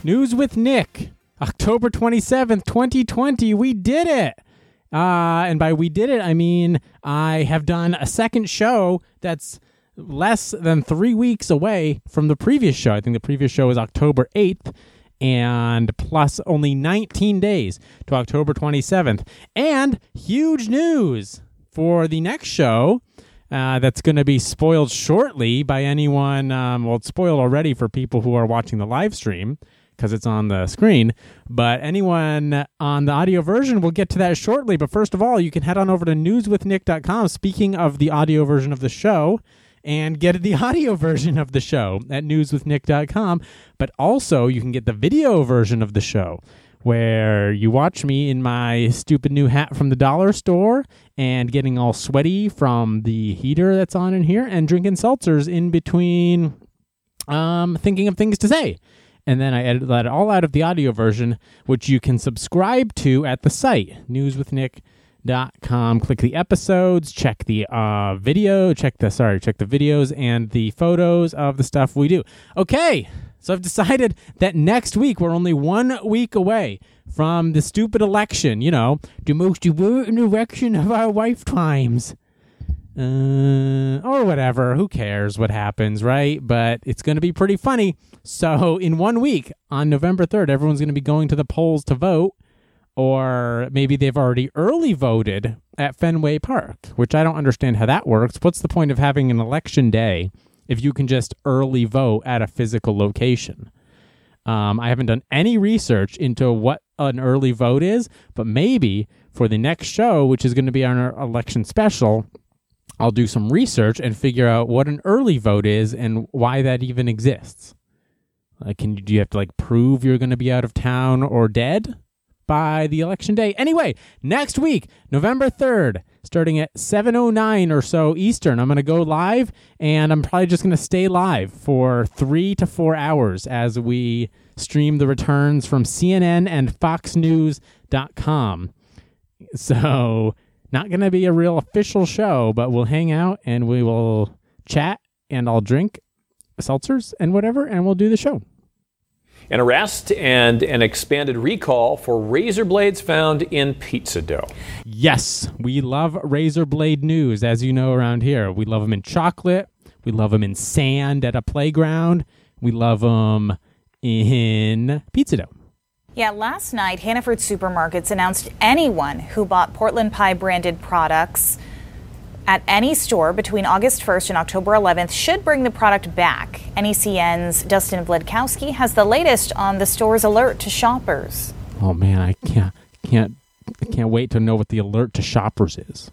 News with Nick, October 27th, 2020. We did it. And by we did it, I mean I have done a second show that's less than 3 weeks away from the previous show. I think the previous show was October 8th, and plus only 19 days to October 27th. And huge news for the next show that's going to be spoiled shortly by anyone. Well, it's spoiled already for people who are watching the live stream, because it's on the screen, but anyone on the audio version will get to that shortly. But first of all, you can head on over to newswithnick.com, speaking of the audio version of the show, and get the audio version of the show at newswithnick.com. But also, you can get the video version of the show, where you watch me in my stupid new hat from the dollar store and getting all sweaty from the heater that's on in here and drinking seltzers in between thinking of things to say. And then I edit that all out of the audio version, which you can subscribe to at the site, newswithnick.com. Click the episodes, check the check the videos and the photos of the stuff we do. Okay, so I've decided that next week, we're only 1 week away from the stupid election, the most important election of our lifetimes. Or whatever, who cares what happens, right? But it's going to be pretty funny. So in 1 week, on November 3rd, everyone's going to be going to the polls to vote, or maybe they've already early voted at Fenway Park, which I don't understand how that works. What's the point of having an election day if you can just early vote at a physical location? I haven't done any research into what an early vote is, but maybe for the next show, which is going to be our election special, I'll do some research and figure out what an early vote is and why that even exists. Do you have to prove you're going to be out of town or dead by the election day? Anyway, next week, November 3rd, starting at 7:09 or so Eastern, I'm going to go live, and I'm probably just going to stay live for 3 to 4 hours as we stream the returns from CNN and FoxNews.com. So not going to be a real official show, but we'll hang out and we will chat, and I'll drink seltzers and whatever, and we'll do the show. An arrest and an expanded recall for razor blades found in pizza dough. Yes, we love razor blade news, as you know around here. We love them in chocolate. We love them in sand at a playground. We love them in pizza dough. Yeah, last night, Hannaford Supermarkets announced anyone who bought Portland Pie branded products at any store between August 1st and October 11th should bring the product back. NECN's Dustin Vladkowski has the latest on the store's alert to shoppers. Oh man, I can't wait to know what the alert to shoppers is.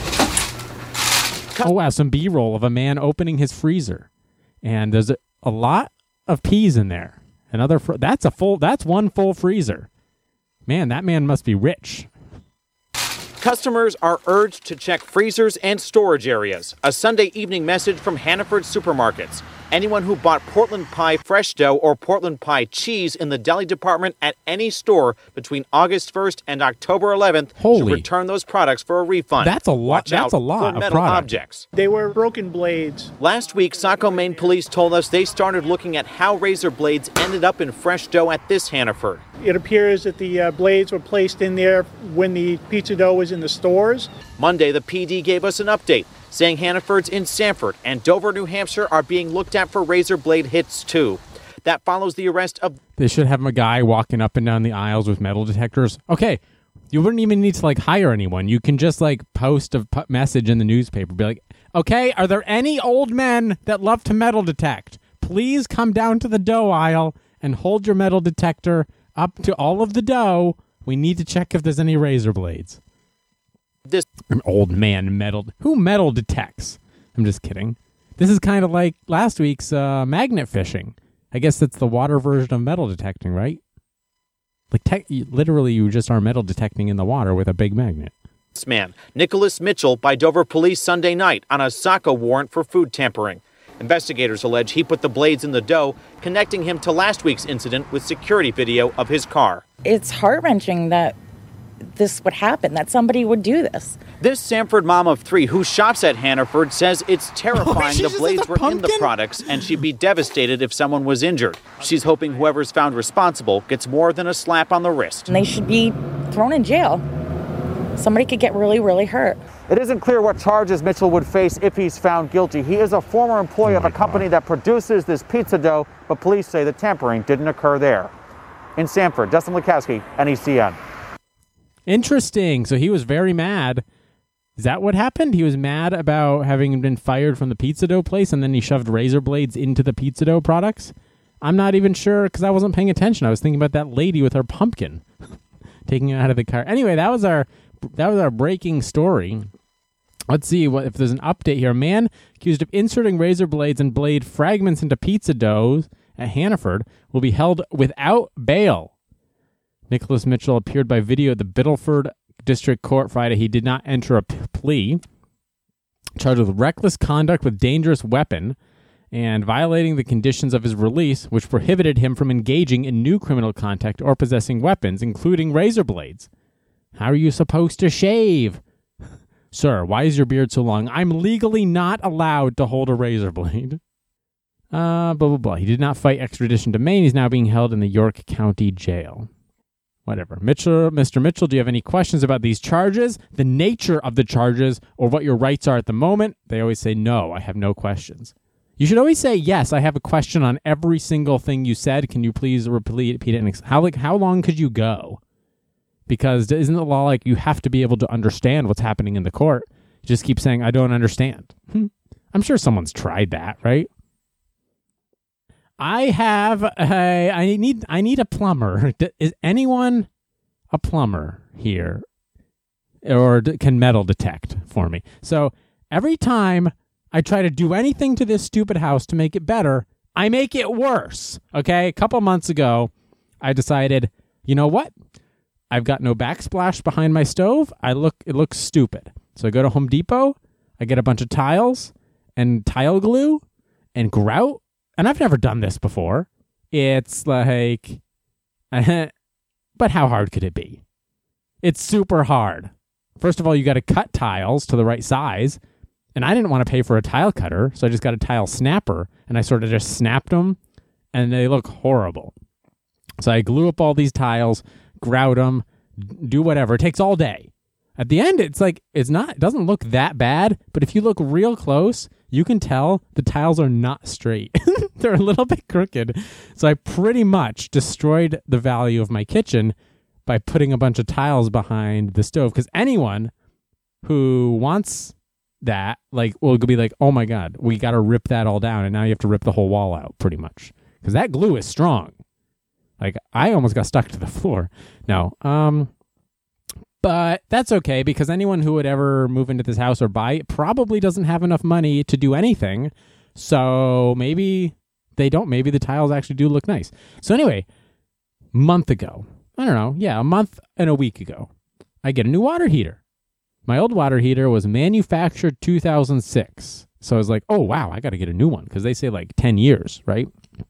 Oh wow, some B-roll of a man opening his freezer, and there's a lot of peas in there. That's one full freezer. Man, that man must be rich. Customers are urged to check freezers and storage areas. A Sunday evening message from Hannaford Supermarkets. Anyone who bought Portland Pie fresh dough or Portland Pie cheese in the deli department at any store between August 1st and October 11th should return those products for a refund. That's a lot. That's a lot of metal objects. They were broken blades. Last week, Saco, Maine police told us they started looking at how razor blades ended up in fresh dough at this Hannaford. It appears that the blades were placed in there when the pizza dough was in the stores. Monday, the PD gave us an update, saying Hannafords in Sanford and Dover, New Hampshire are being looked at for razor blade hits too. That follows the arrest of... They should have a guy walking up and down the aisles with metal detectors. Okay, you wouldn't even need to hire anyone. You can just post a message in the newspaper. Be like, okay, are there any old men that love to metal detect? Please come down to the dough aisle and hold your metal detector up to all of the dough. We need to check if there's any razor blades. This old man who metal detects? I'm just kidding. This is kind of like last week's magnet fishing. I guess that's the water version of metal detecting, right? Literally, you just are metal detecting in the water with a big magnet. This man, Nicholas Mitchell, by Dover police Sunday night on a Saco warrant for food tampering. Investigators allege he put the blades in the dough, connecting him to last week's incident with security video of his car. It's heart-wrenching that this would happen, that somebody would do this. This Sanford mom of 3 who shops at Hannaford says it's terrifying the blades were in the products and she'd be devastated if someone was injured. She's hoping whoever's found responsible gets more than a slap on the wrist. And they should be thrown in jail. Somebody could get really, really hurt. It isn't clear what charges Mitchell would face if he's found guilty. He is a former employee of a company that produces this pizza dough, but police say the tampering didn't occur there. In Sanford, Justin Lukowski, NECN. Interesting. So he was very mad. Is that what happened? He was mad about having been fired from the pizza dough place, and then he shoved razor blades into the pizza dough products? I'm not even sure because I wasn't paying attention. I was thinking about that lady with her pumpkin taking it out of the car. Anyway, that was our breaking story. Let's see if there's an update here. A man accused of inserting razor blades and blade fragments into pizza dough at Hannaford will be held without bail. Nicholas Mitchell appeared by video at the Biddleford District Court Friday. He did not enter a plea. Charged with reckless conduct with dangerous weapon and violating the conditions of his release, which prohibited him from engaging in new criminal contact or possessing weapons, including razor blades. How are you supposed to shave? Sir, why is your beard so long? I'm legally not allowed to hold a razor blade. Blah, blah, blah. He did not fight extradition to Maine. He's now being held in the York County Jail. Whatever. Mr. Mitchell, do you have any questions about these charges, the nature of the charges, or what your rights are at the moment? They always say, no, I have no questions. You should always say, yes, I have a question on every single thing you said. Can you please repeat it? How long could you go? Because isn't the law like you have to be able to understand what's happening in the court? You just keep saying, I don't understand. I'm sure someone's tried that, right? I need a plumber. Is anyone a plumber here? Or can metal detect for me? So every time I try to do anything to this stupid house to make it better, I make it worse. Okay? A couple months ago, I decided, you know what? I've got no backsplash behind my stove. It looks stupid. So I go to Home Depot, I get a bunch of tiles and tile glue and grout. And I've never done this before. It's like, but how hard could it be? It's super hard. First of all, you got to cut tiles to the right size. And I didn't want to pay for a tile cutter, so I just got a tile snapper. And I sort of just snapped them, and they look horrible. So I glue up all these tiles, grout them, do whatever. It takes all day. At the end, it doesn't look that bad, but if you look real close, you can tell the tiles are not straight. They're a little bit crooked. So I pretty much destroyed the value of my kitchen by putting a bunch of tiles behind the stove. Because anyone who wants that, will be like, oh my God, we got to rip that all down. And now you have to rip the whole wall out pretty much. Because that glue is strong. I almost got stuck to the floor. No. But that's okay because anyone who would ever move into this house or buy it probably doesn't have enough money to do anything. So maybe they don't. Maybe the tiles actually do look nice. So anyway, a month and a week ago, I get a new water heater. My old water heater was manufactured 2006. So I was like, oh, wow, I got to get a new one because they say 10 years, right?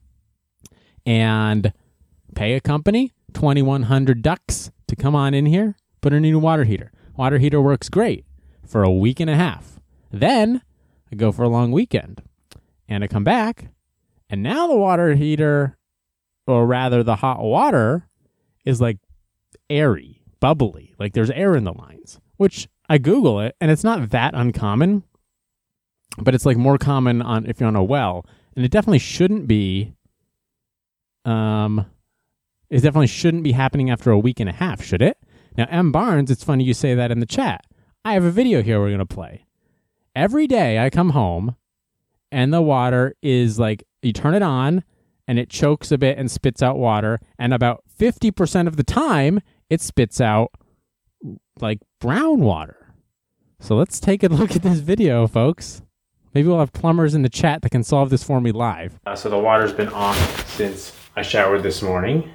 And pay a company, $2,100 to come on in here. Put in a new water heater. Water heater works great for a week and a half. Then I go for a long weekend and I come back and now the water heater, or rather the hot water, is airy, bubbly. There's air in the lines, which I Google it and it's not that uncommon, but it's more common if you're on a well, and it definitely shouldn't be, happening after a week and a half, should it? Now, M. Barnes, it's funny you say that in the chat. I have a video here we're going to play. Every day I come home and the water is you turn it on and it chokes a bit and spits out water. And about 50% of the time it spits out brown water. So let's take a look at this video, folks. Maybe we'll have plumbers in the chat that can solve this for me live. So the water's been on since I showered this morning.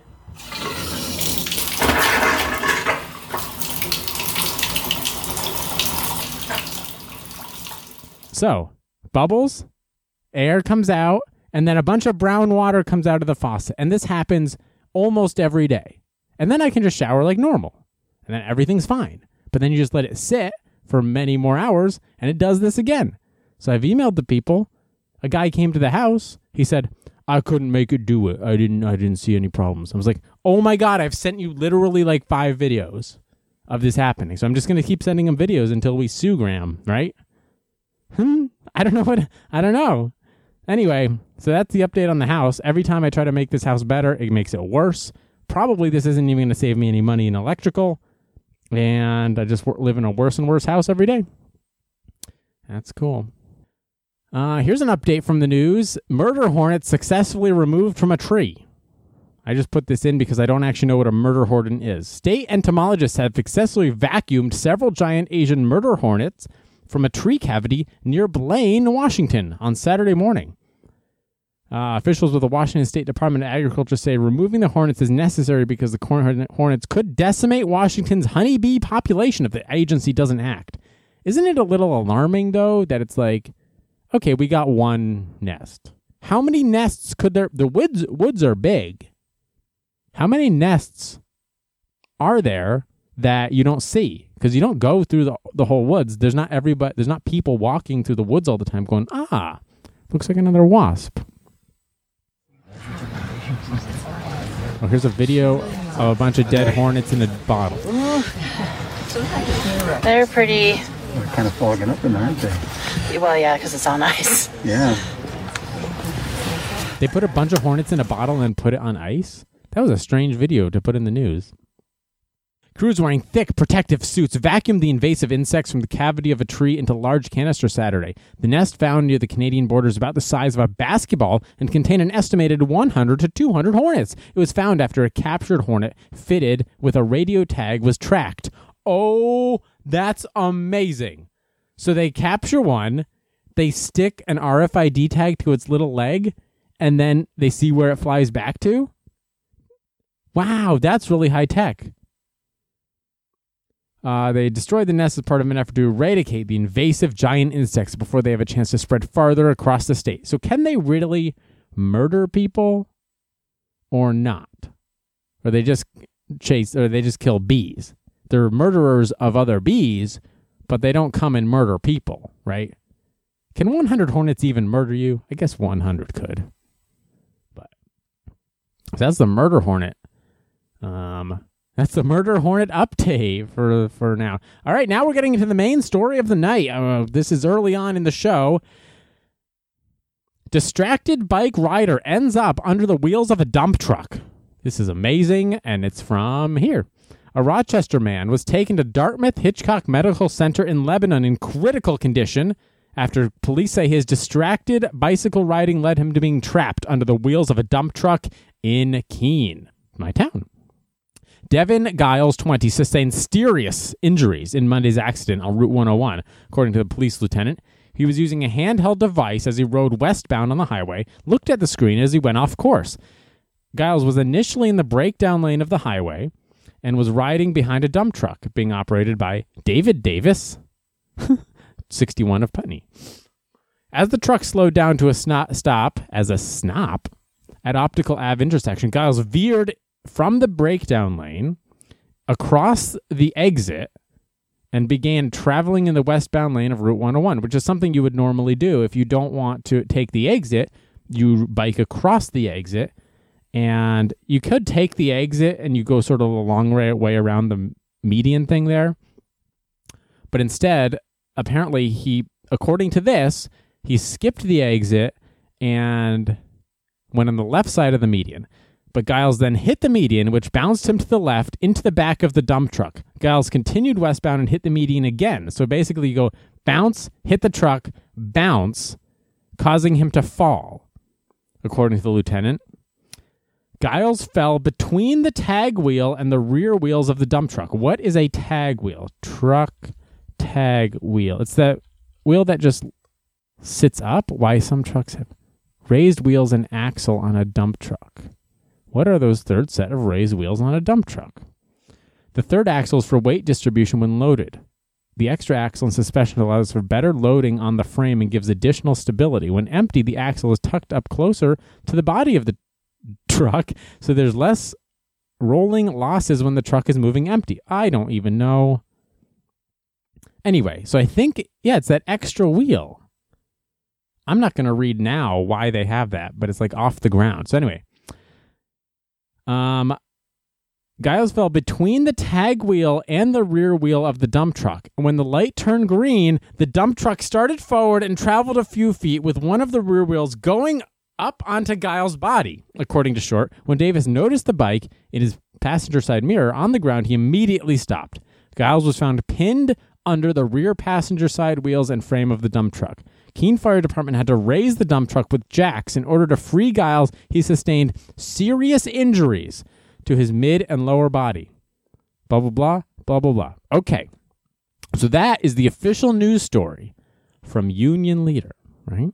So, bubbles, air comes out, and then a bunch of brown water comes out of the faucet. And this happens almost every day. And then I can just shower like normal. and then everything's fine. But then you just let it sit for many more hours, and it does this again. So I've emailed the people. A guy came to the house. He said, I couldn't make it do it. I didn't see any problems. I was like, oh my God, I've sent you literally like 5 videos of this happening. So I'm just going to keep sending him videos until we sue Graham, right? I don't know. Anyway, so that's the update on the house. Every time I try to make this house better, it makes it worse. Probably this isn't even going to save me any money in electrical. And I just live in a worse and worse house every day. That's cool. Here's an update from the news. Murder hornet successfully removed from a tree. I just put this in because I don't actually know what a murder hornet is. State entomologists have successfully vacuumed several giant Asian murder hornets from a tree cavity near Blaine, Washington, on Saturday morning. Officials with the Washington State Department of Agriculture say removing the hornets is necessary because the hornets could decimate Washington's honeybee population if the agency doesn't act. Isn't it a little alarming, though, that it's like, okay, we got one nest. How many nests could there... The woods are big. How many nests are there that you don't see? Because you don't go through the whole woods. There's not people walking through the woods all the time going, looks like another wasp. Oh, here's a video of a bunch of dead hornets in a bottle. They're pretty... They're kind of fogging up in there, aren't they? Well, yeah, because it's on ice. Yeah. They put a bunch of hornets in a bottle and put it on ice? That was a strange video to put in the news. Crews wearing thick protective suits vacuumed the invasive insects from the cavity of a tree into large canister Saturday. The nest found near the Canadian border is about the size of a basketball and contained an estimated 100 to 200 hornets. It was found after a captured hornet fitted with a radio tag was tracked. Oh, that's amazing. So they capture one, they stick an RFID tag to its little leg, and then they see where it flies back to? Wow, that's really high tech. They destroyed the nest as part of an effort to eradicate the invasive giant insects before they have a chance to spread farther across the state. So can they really murder people or not? Or they just kill bees? They're murderers of other bees, but they don't come and murder people, right? Can 100 hornets even murder you? I guess 100 could. But so that's the murder hornet. That's the murder hornet update for now. All right, now we're getting into the main story of the night. This is early on in the show. Distracted bike rider ends up under the wheels of a dump truck. This is amazing, and it's from here. A Rochester man was taken to Dartmouth Hitchcock Medical Center in Lebanon in critical condition after police say his distracted bicycle riding led him to being trapped under the wheels of a dump truck in Keene, my town. Devin Giles, 20, sustained serious injuries in Monday's accident on Route 101, according to the police lieutenant. He was using a handheld device as he rode westbound on the highway, looked at the screen as he went off course. Giles was initially in the breakdown lane of the highway and was riding behind a dump truck being operated by David Davis, 61 of Putney. As the truck slowed down to a stop at Optical Ave intersection, Giles veered from the breakdown lane across the exit and began traveling in the westbound lane of Route 101, which is something you would normally do. If you don't want to take the exit, you bike across the exit, and you could take the exit and you go sort of a long way around the median thing there. But instead, apparently according to this, he skipped the exit and went on the left side of the median. But Giles then hit the median, which bounced him to the left into the back of the dump truck. Giles continued westbound and hit the median again. So basically you go bounce, hit the truck, bounce, causing him to fall, according to the lieutenant. Giles fell between the tag wheel and the rear wheels of the dump truck. What is a tag wheel? Truck tag wheel. It's the wheel that just sits up. Why some trucks have raised wheels and axle on a dump truck. What are those third set of raised wheels on a dump truck? The third axle is for weight distribution when loaded. The extra axle and suspension allows for better loading on the frame and gives additional stability. When empty, the axle is tucked up closer to the body of the truck, so there's less rolling losses when the truck is moving empty? I don't even know. Anyway, so I think, it's that extra wheel. I'm not going to read now why they have that, but it's like off the ground. So anyway, Giles fell between the tag wheel and the rear wheel of the dump truck. And when the light turned green, the dump truck started forward and traveled a few feet with one of the rear wheels going up onto Giles' body, according to Short. When Davis noticed the bike in his passenger side mirror on the ground, he immediately stopped. Giles was found pinned under the rear passenger side wheels and frame of the dump truck. Keene Fire Department had to raise the dump truck with jacks in order to free Giles. He sustained serious injuries to his mid and lower body. Blah, blah, blah, blah, blah, blah. Okay. So that is the official news story from Union Leader, right?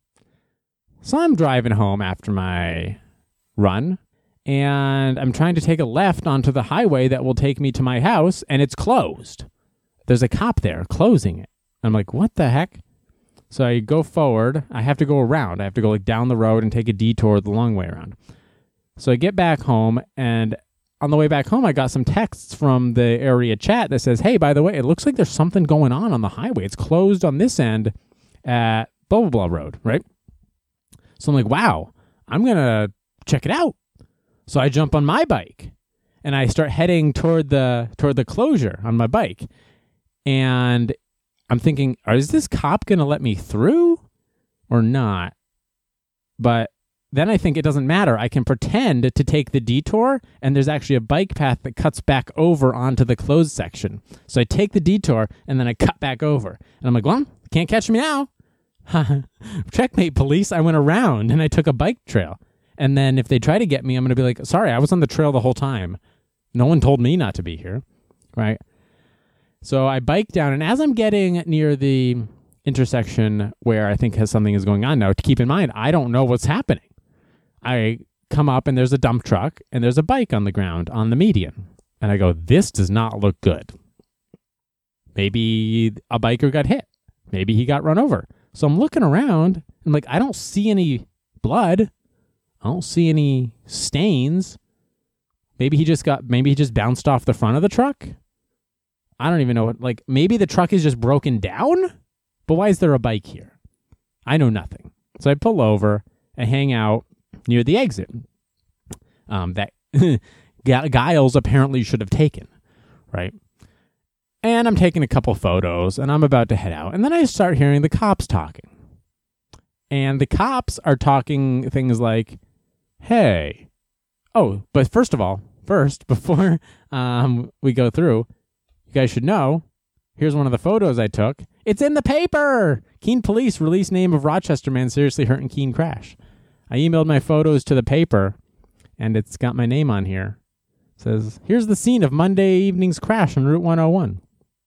So I'm driving home after my run, and I'm trying to take a left onto the highway that will take me to my house, and it's closed. There's a cop there closing it. I'm like, what the heck? So I go forward. I have to go around. I have to go like down the road and take a detour the long way around. So I get back home, and on the way back home, I got some texts from the area chat that says, hey, by the way, it looks like there's something going on the highway. It's closed on this end at blah, blah, blah road, right? So I'm like, wow, I'm going to check it out. So I jump on my bike, and I start heading toward the closure on my bike. And I'm thinking, is this cop going to let me through or not? But then I think it doesn't matter. I can pretend to take the detour, and there's actually a bike path that cuts back over onto the closed section. So I take the detour, and then I cut back over. And I'm like, well, can't catch me now. Checkmate, police. I went around, and I took a bike trail. And then if they try to get me, I'm going to be like, sorry, I was on the trail the whole time. No one told me not to be here, right? So I bike down, and as I'm getting near the intersection where I think something is going on now, to keep in mind, I don't know what's happening. I come up, and there's a dump truck, and there's a bike on the ground on the median. And I go, this does not look good. Maybe a biker got hit. Maybe he got run over. So I'm looking around, and like, I don't see any blood. I don't see any stains. Maybe he just bounced off the front of the truck. I don't even know what, like, maybe the truck is just broken down? But why is there a bike here? I know nothing. So I pull over and hang out near the exit that Giles apparently should have taken, right? And I'm taking a couple photos, and I'm about to head out. And then I start hearing the cops talking. And the cops are talking things like, hey. Oh, but first, before we go through, you guys should know, here's one of the photos I took. It's in the paper! Keene police release name of Rochester man seriously hurt in Keene crash. I emailed my photos to the paper, and it's got my name on here. It says, here's the scene of Monday evening's crash on Route 101.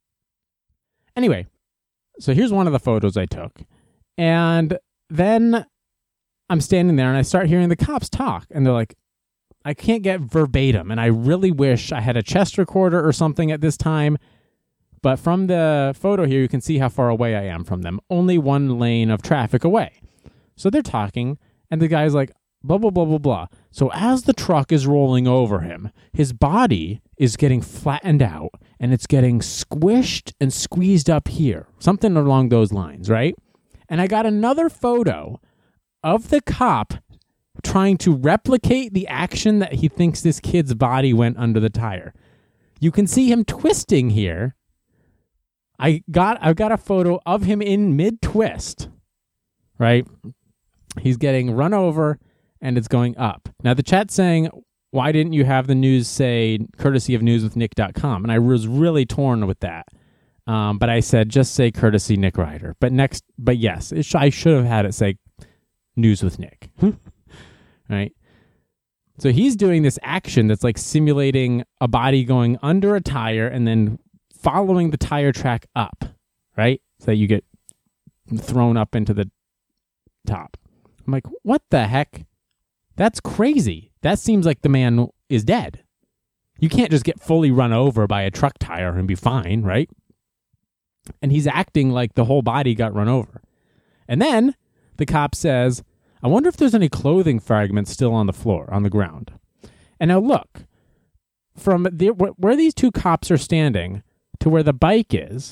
Anyway, so here's one of the photos I took. And then I'm standing there, and I start hearing the cops talk, and they're like, I can't get verbatim, and I really wish I had a chest recorder or something at this time. But from the photo here, you can see how far away I am from them. Only one lane of traffic away. So they're talking, and the guy's like, blah, blah, blah, blah, blah. So as the truck is rolling over him, his body is getting flattened out, and it's getting squished and squeezed up here. Something along those lines, right? And I got another photo of the cop trying to replicate the action that he thinks this kid's body went under the tire. You can see him twisting here. I've got a photo of him in mid-twist, right? He's getting run over, and it's going up. Now, the chat's saying, why didn't you have the news say, courtesy of newswithnick.com? And I was really torn with that. But I said, just say courtesy Nick Ryder. But yes, I should have had it say News with Nick. Right? So he's doing this action that's like simulating a body going under a tire and then following the tire track up, right? So that you get thrown up into the top. I'm like, what the heck? That's crazy. That seems like the man is dead. You can't just get fully run over by a truck tire and be fine, right? And he's acting like the whole body got run over. And then the cop says, I wonder if there's any clothing fragments still on the floor, on the ground. And now look, from where these two cops are standing to where the bike is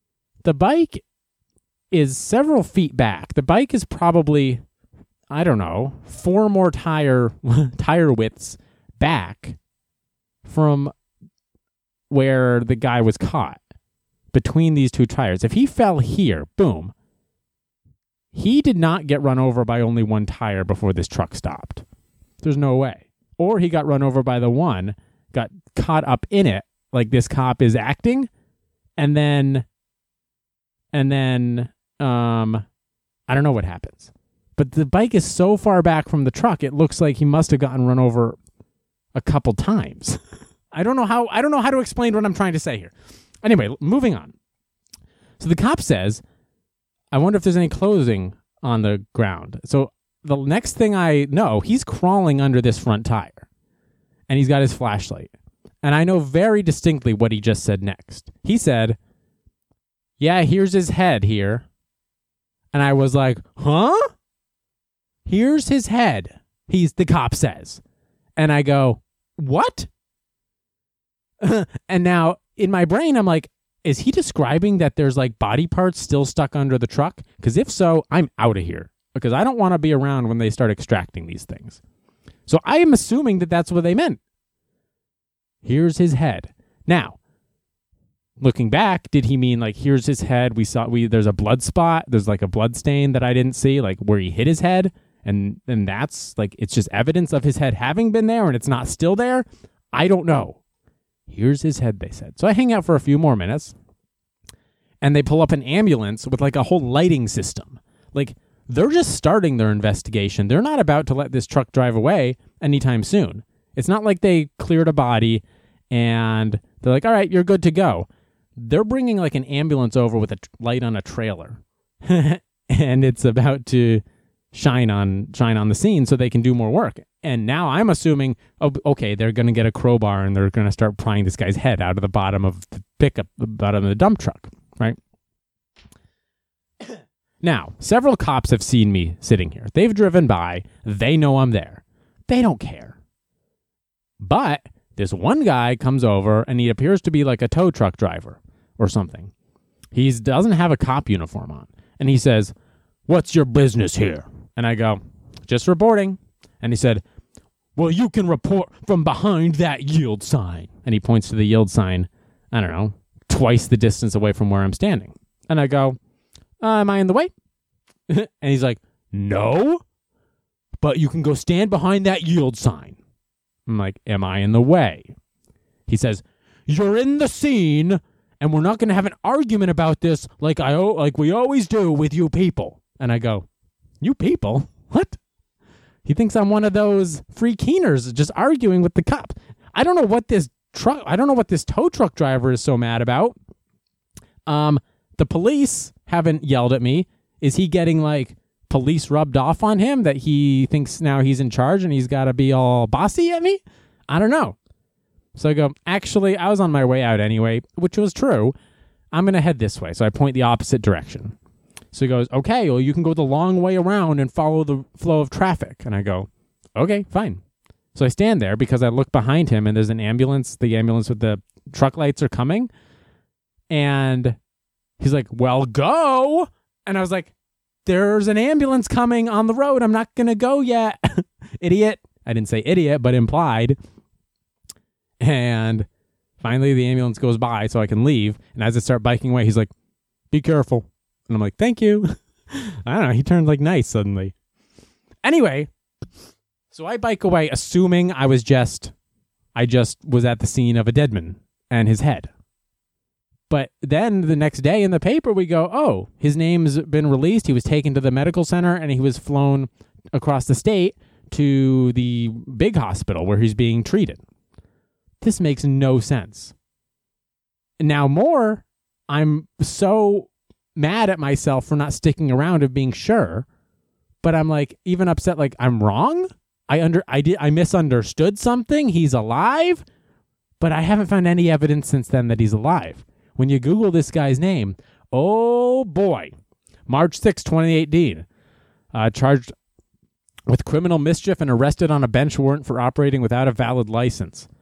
several feet back. The bike is probably, I don't know, 4 more tire widths back from where the guy was caught, between these two tires. If he fell here, boom, he did not get run over by only one tire before this truck stopped. There's no way. Or he got run over by the one, got caught up in it, like this cop is acting, and then I don't know what happens. But the bike is so far back from the truck, it looks like he must have gotten run over a couple times. I don't know how to explain what I'm trying to say here. Anyway, moving on. So the cop says, I wonder if there's any clothing on the ground. So the next thing I know, he's crawling under this front tire, and he's got his flashlight. And I know very distinctly what he just said next. He said, yeah, here's his head here. And I was like, huh? Here's his head. The cop says. And I go, what? And now in my brain, I'm like, is he describing that there's like body parts still stuck under the truck? Because if so, I'm out of here, because I don't want to be around when they start extracting these things. So I am assuming that that's what they meant. Here's his head. Now, looking back, did he mean like, here's his head? There's a blood spot. There's like a blood stain that I didn't see, like where he hit his head. And that's like, it's just evidence of his head having been there and it's not still there. I don't know. Here's his head, they said. So I hang out for a few more minutes, and they pull up an ambulance with like a whole lighting system. Like, they're just starting their investigation. They're not about to let this truck drive away anytime soon. It's not like they cleared a body and they're like, all right, you're good to go. They're bringing like an ambulance over with a light on a trailer and it's about to shine on the scene so they can do more work. And now I'm assuming, oh, okay, they're going to get a crowbar and they're going to start prying this guy's head out of the bottom of the pickup, the bottom of the dump truck, right? Now, several cops have seen me sitting here. They've driven by. They know I'm there. They don't care. But this one guy comes over and he appears to be like a tow truck driver or something. He doesn't have a cop uniform on. And he says, what's your business here? And I go, just reporting. And he said, well, you can report from behind that yield sign. And he points to the yield sign, I don't know, twice the distance away from where I'm standing. And I go, am I in the way? And he's like, no, but you can go stand behind that yield sign. I'm like, am I in the way? He says, you're in the scene, and we're not going to have an argument about this like we always do with you people. And I go, you people? What? He thinks I'm one of those free keeners just arguing with the cop. I don't know what this tow truck driver is so mad about. The police haven't yelled at me. Is he getting like police rubbed off on him that he thinks now he's in charge and he's got to be all bossy at me? I don't know. So I go, actually, I was on my way out anyway, which was true. I'm going to head this way. So I point the opposite direction. So he goes, okay, well, you can go the long way around and follow the flow of traffic. And I go, okay, fine. So I stand there because I look behind him and there's an ambulance. The ambulance with the truck lights are coming. And he's like, well, go. And I was like, there's an ambulance coming on the road. I'm not going to go yet. Idiot. I didn't say idiot, but implied. And finally the ambulance goes by so I can leave. And as I start biking away, he's like, be careful. And I'm like, thank you. I don't know. He turned like nice suddenly. Anyway, so I bike away assuming I just was at the scene of a dead man and his head. But then the next day in the paper, we go, oh, his name's been released. He was taken to the medical center and he was flown across the state to the big hospital where he's being treated. This makes no sense. Now I'm so mad at myself for not sticking around and being sure, but I'm like even upset, like I'm wrong. I misunderstood something. He's alive, but I haven't found any evidence since then that he's alive. When you Google this guy's name, oh boy, March 6, 2018, charged with criminal mischief and arrested on a bench warrant for operating without a valid license.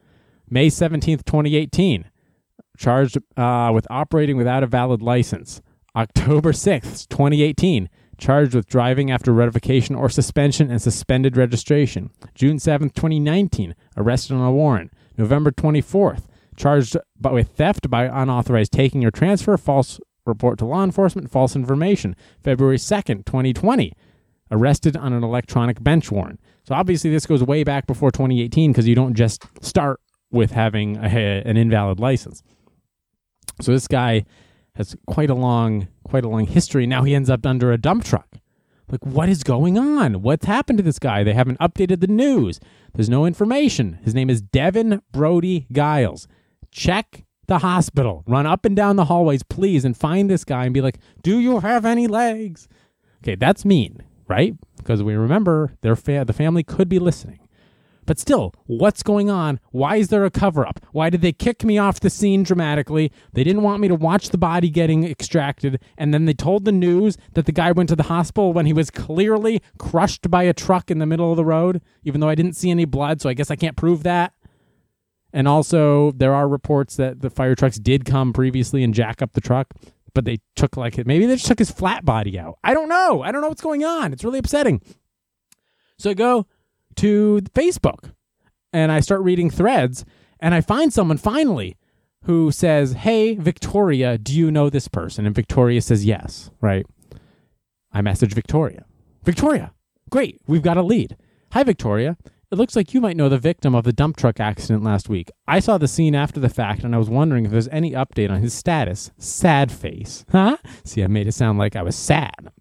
May 17th, 2018, charged with operating without a valid license. October 6th, 2018, charged with driving after revocation or suspension and suspended registration. June 7th, 2019, arrested on a warrant. November 24th, charged with theft by unauthorized taking or transfer, false report to law enforcement, false information. February 2nd, 2020, arrested on an electronic bench warrant. So obviously this goes way back before 2018 because you don't just start with having an invalid license. So this guy has quite a long history. Now he ends up under a dump truck. Like, what is going on? What's happened to this guy? They haven't updated the news. There's no information. His name is Devin Brody Giles. Check the hospital. Run up and down the hallways, please, and find this guy and be like, do you have any legs? Okay, that's mean, right? Because we remember the family could be listening. But still, what's going on? Why is there a cover-up? Why did they kick me off the scene dramatically? They didn't want me to watch the body getting extracted, and then they told the news that the guy went to the hospital when he was clearly crushed by a truck in the middle of the road, even though I didn't see any blood, so I guess I can't prove that. And also, there are reports that the fire trucks did come previously and jack up the truck, but they took maybe they just took his flat body out. I don't know. I don't know what's going on. It's really upsetting. So I go to Facebook and I start reading threads and I find someone finally who says, hey, Victoria, do you know this person? And Victoria says yes, right? I message Victoria. Victoria, great, we've got a lead. Hi, Victoria. It looks like you might know the victim of the dump truck accident last week. I saw the scene after the fact, and I was wondering if there's any update on his status. Sad face. Huh? See, I made it sound like I was sad.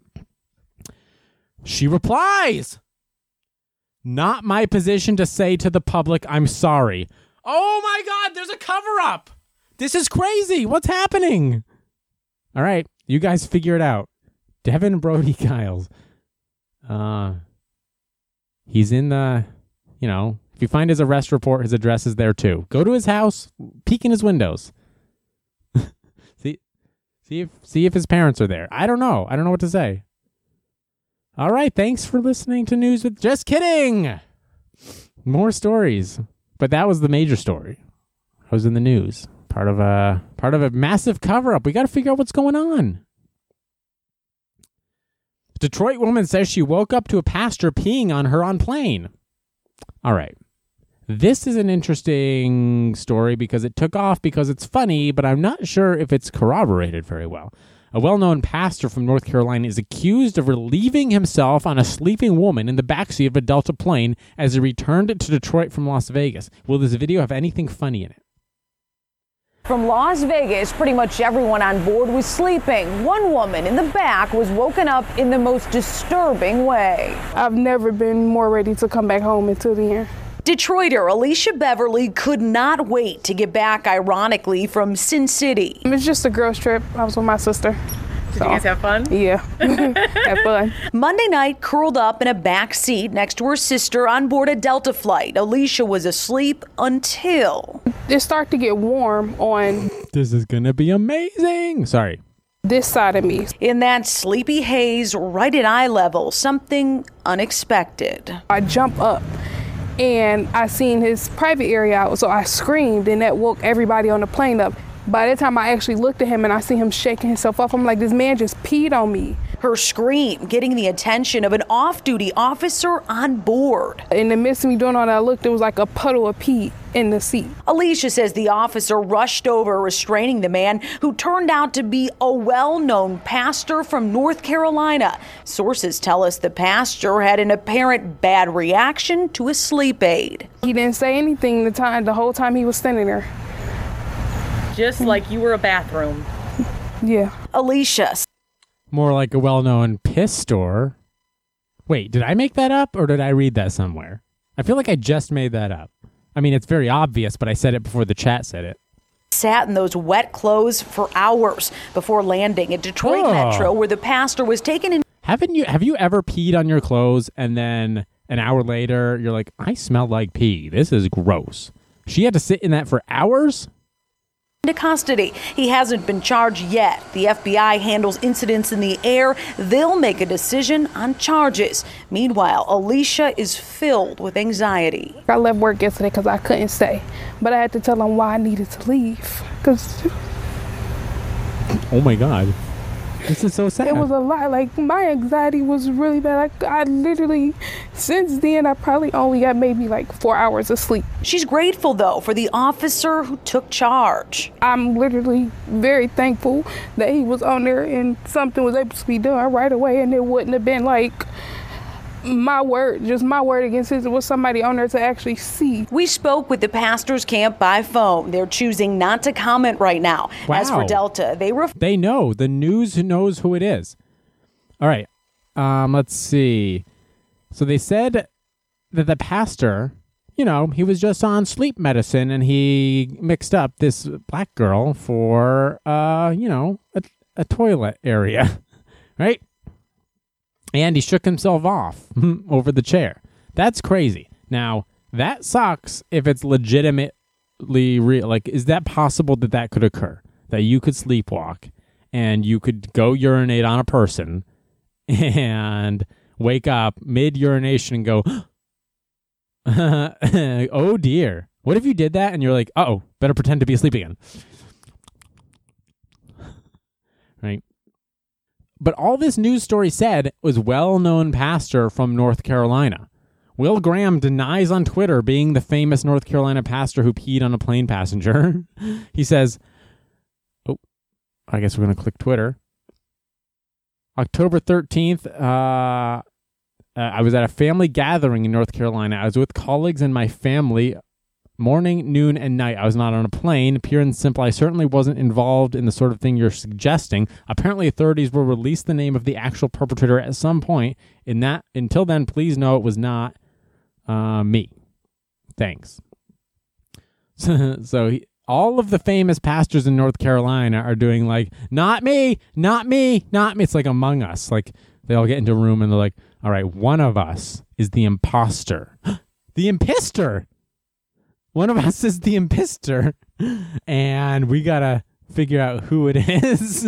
She replies, not my position to say to the public, I'm sorry. Oh my God, there's a cover-up. This is crazy. What's happening? All right, you guys figure it out. Devin Brody Giles. He's in the... if you find his arrest report, his address is there too. Go to his house, peek in his windows. see if his parents are there. I don't know what to say. All right, thanks for listening to News with... Just kidding! More stories. But that was the major story. I was in the news. Part of a massive cover-up. We got to figure out what's going on. Detroit woman says she woke up to a pastor peeing on her on plane. All right. This is an interesting story because it took off because it's funny, but I'm not sure if it's corroborated very well. A well-known pastor from North Carolina is accused of relieving himself on a sleeping woman in the backseat of a Delta plane as he returned to Detroit from Las Vegas. Will this video have anything funny in it? From Las Vegas, pretty much everyone on board was sleeping. One woman in the back was woken up in the most disturbing way. I've never been more ready to come back home until the end. Detroiter Alicia Beverly could not wait to get back, ironically, from Sin City. It's just a girls' trip. I was with my sister. Did you guys have fun? Yeah, had fun. Monday night, curled up in a back seat next to her sister on board a Delta flight. Alicia was asleep until... It started to get warm on... This is going to be amazing. Sorry. This side of me. In that sleepy haze, right at eye level, something unexpected. I jump up and I seen his private area out, so I screamed and that woke everybody on the plane up. By the time I actually looked at him and I see him shaking himself off, I'm like, this man just peed on me. Her scream getting the attention of an off-duty officer on board. In the midst of me doing all that, I looked, there was like a puddle of pee in the seat. Alicia says the officer rushed over, restraining the man who turned out to be a well-known pastor from North Carolina. Sources tell us the pastor had an apparent bad reaction to a sleep aid. He didn't say anything the whole time he was standing there. Just like you were a bathroom. Yeah. Alicia. More like a well-known piss store. Wait, did I make that up or did I read that somewhere? I feel like I just made that up. I mean, it's very obvious, but I said it before the chat said it. Sat in those wet clothes for hours before landing at Detroit Metro, where the pastor was taken in. Have you ever peed on your clothes and then an hour later you're like, I smell like pee. This is gross. She had to sit in that for hours? into custody. He hasn't been charged yet. The FBI handles incidents in the air. They'll make a decision on charges. Meanwhile, Alicia is filled with anxiety. I left work yesterday because I couldn't stay, but I had to tell them why I needed to leave. Because oh my God, this is so sad. It was a lot. Like, my anxiety was really bad. Like, I literally, since then, I probably only got maybe like 4 hours of sleep. She's grateful, though, for the officer who took charge. I'm literally very thankful that he was on there and something was able to be done right away, and it wouldn't have been like my word against his. It was somebody on there to actually see. We spoke with the pastor's camp by phone. They're choosing not to comment right now. Wow. As for Delta, they know. The news knows who it is. All right. Let's see. So they said that the pastor, he was just on sleep medicine and he mixed up this black girl for, a toilet area, right? And he shook himself off over the chair. That's crazy. Now, that sucks if it's legitimately real. Like, is that possible that could occur? That you could sleepwalk and you could go urinate on a person and wake up mid-urination and go, oh dear. What if you did that and you're like, uh-oh, better pretend to be asleep again. Right? But all this news story said was well-known pastor from North Carolina. Will Graham denies on Twitter being the famous North Carolina pastor who peed on a plane passenger. He says, I guess we're going to click Twitter. October 13th, I was at a family gathering in North Carolina. I was with colleagues and my family. Morning, noon, and night. I was not on a plane. Pure and simple, I certainly wasn't involved in the sort of thing you're suggesting. Apparently, authorities will release the name of the actual perpetrator at some point. Until then, please know it was not me. Thanks. All of the famous pastors in North Carolina are doing like, not me, not me, not me. It's like Among Us. Like, they all get into a room and they're like, all right, one of us is the imposter. The impister! One of us is the impister, and we gotta figure out who it is.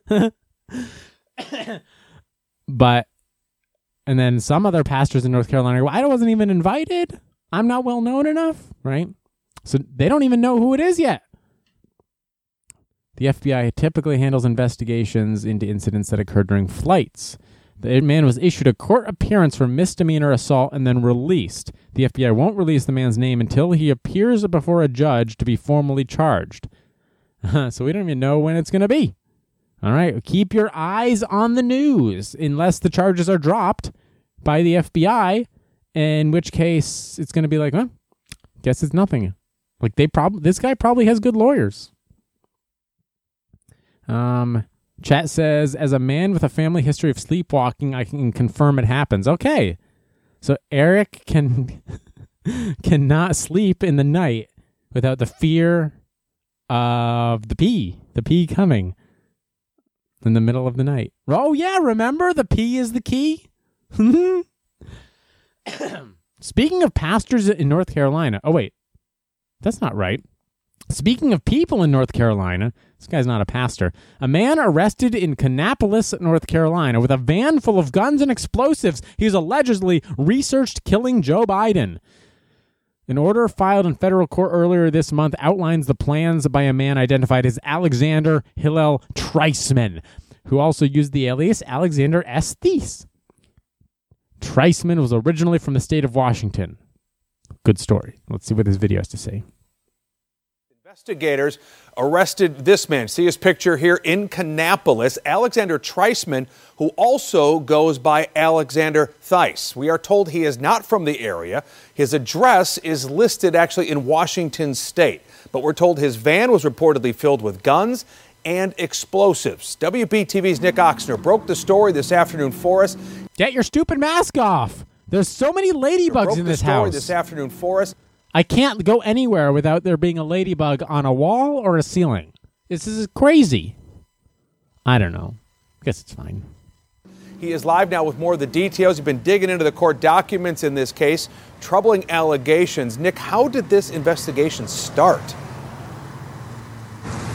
And then some other pastors in North Carolina go, I wasn't even invited. I'm not well known enough, right? So they don't even know who it is yet. The FBI typically handles investigations into incidents that occurred during flights. The man was issued a court appearance for misdemeanor assault and then released. The FBI won't release the man's name until he appears before a judge to be formally charged. So we don't even know when it's going to be. All right, keep your eyes on the news unless the charges are dropped by the FBI, in which case it's going to be like, guess it's nothing. Like this guy probably has good lawyers. Chat says, as a man with a family history of sleepwalking, I can confirm it happens. Okay. So Eric cannot sleep in the night without the fear of the pee coming in the middle of the night. Oh, yeah, remember? The pee is the key? Speaking of pastors in North Carolina. Oh, wait. That's not right. Speaking of people in North Carolina, this guy's not a pastor. A man arrested in Kannapolis, North Carolina, with a van full of guns and explosives. He's allegedly researched killing Joe Biden. An order filed in federal court earlier this month outlines the plans by a man identified as Alexander Hillel Treisman, who also used the alias Alexander S. Thies. Treisman was originally from the state of Washington. Good story. Let's see what this video has to say. Investigators arrested this man. See his picture here in Kannapolis, Alexander Treisman, who also goes by Alexander Thies. We are told he is not from the area. His address is listed actually in Washington state, but we're told his van was reportedly filled with guns and explosives. WBTV's Nick Oxner broke the story this afternoon for us. Get your stupid mask off. There's so many ladybugs in this house. This afternoon for us. I can't go anywhere without there being a ladybug on a wall or a ceiling. This is crazy. I don't know. I guess it's fine. He is live now with more of the details. You've been digging into the court documents in this case. Troubling allegations. Nick, how did this investigation start?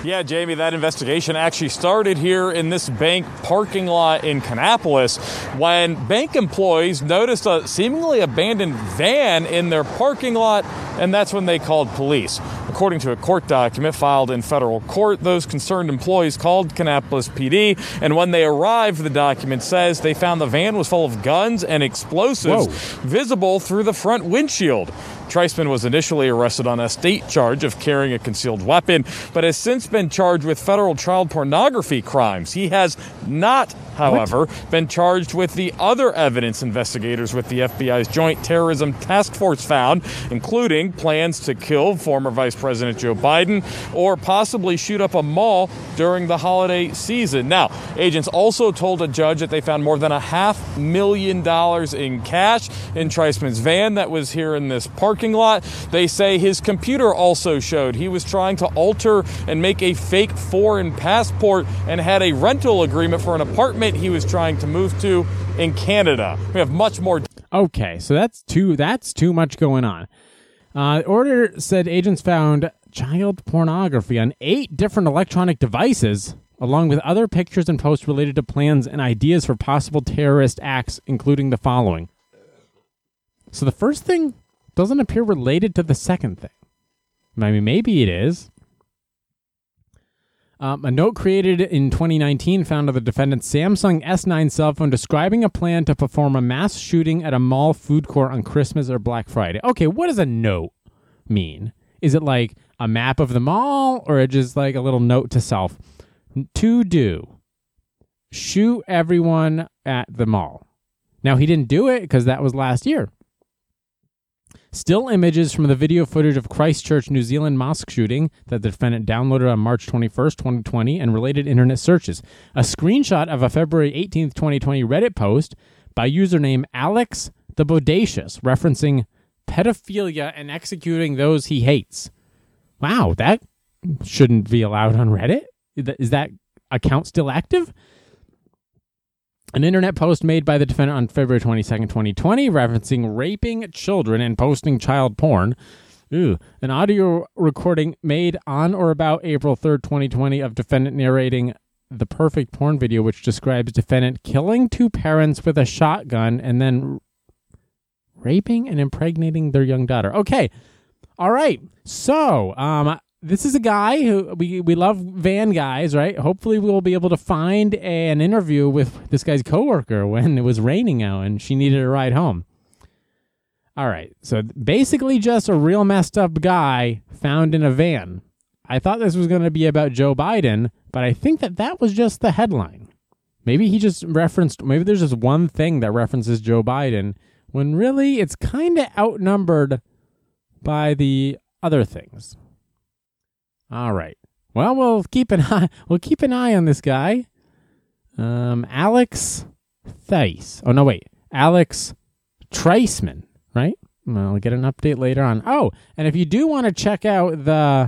Yeah, Jamie, that investigation actually started here in this bank parking lot in Kannapolis when bank employees noticed a seemingly abandoned van in their parking lot, and that's when they called police. According to a court document filed in federal court, those concerned employees called Kannapolis PD, and when they arrived, the document says they found the van was full of guns and explosives visible through the front windshield. Treisman was initially arrested on a state charge of carrying a concealed weapon, but has since been charged with federal child pornography crimes. He has not, however, been charged with the other evidence investigators with the FBI's Joint Terrorism Task Force found, including plans to kill former Vice President Joe Biden or possibly shoot up a mall during the holiday season. Now, agents also told a judge that they found more than $500,000 in cash in Treisman's van that was here in this parking lot. They say his computer also showed he was trying to alter and make a fake foreign passport and had a rental agreement for an apartment he was trying to move to in Canada. We have much more. Okay, so that's too much going on. The order said agents found child pornography on 8 different electronic devices, along with other pictures and posts related to plans and ideas for possible terrorist acts, including the following. So the first thing doesn't appear related to the second thing. I mean, maybe it is. A note created in 2019 found on the defendant's Samsung S9 cell phone describing a plan to perform a mass shooting at a mall food court on Christmas or Black Friday. Okay, what does a note mean? Is it like a map of the mall, or just like a little note to self? To do. Shoot everyone at the mall. Now, he didn't do it because that was last year. Still images from the video footage of Christchurch, New Zealand mosque shooting that the defendant downloaded on March 21st, 2020, and related internet searches. A screenshot of a February 18th, 2020 Reddit post by username Alex the Bodacious, referencing pedophilia and executing those he hates. Wow, that shouldn't be allowed on Reddit? Is that account still active? An internet post made by the defendant on February 22nd, 2020, referencing raping children and posting child porn. An audio recording made on or about April 3rd, 2020, of defendant narrating the perfect porn video, which describes defendant killing 2 parents with a shotgun and then raping and impregnating their young daughter. Okay. All right. So, this is a guy who we love van guys, right? Hopefully we'll be able to find an interview with this guy's coworker when it was raining out and she needed a ride home. All right. So basically just a real messed up guy found in a van. I thought this was going to be about Joe Biden, but I think that was just the headline. Maybe he just maybe there's just one thing that references Joe Biden when really it's kind of outnumbered by the other things. All right. Well, we'll keep an eye on this guy. Alex Thice. Oh, no, wait. Alex Treisman, right? I'll get an update later on. Oh, and if you do want to check out the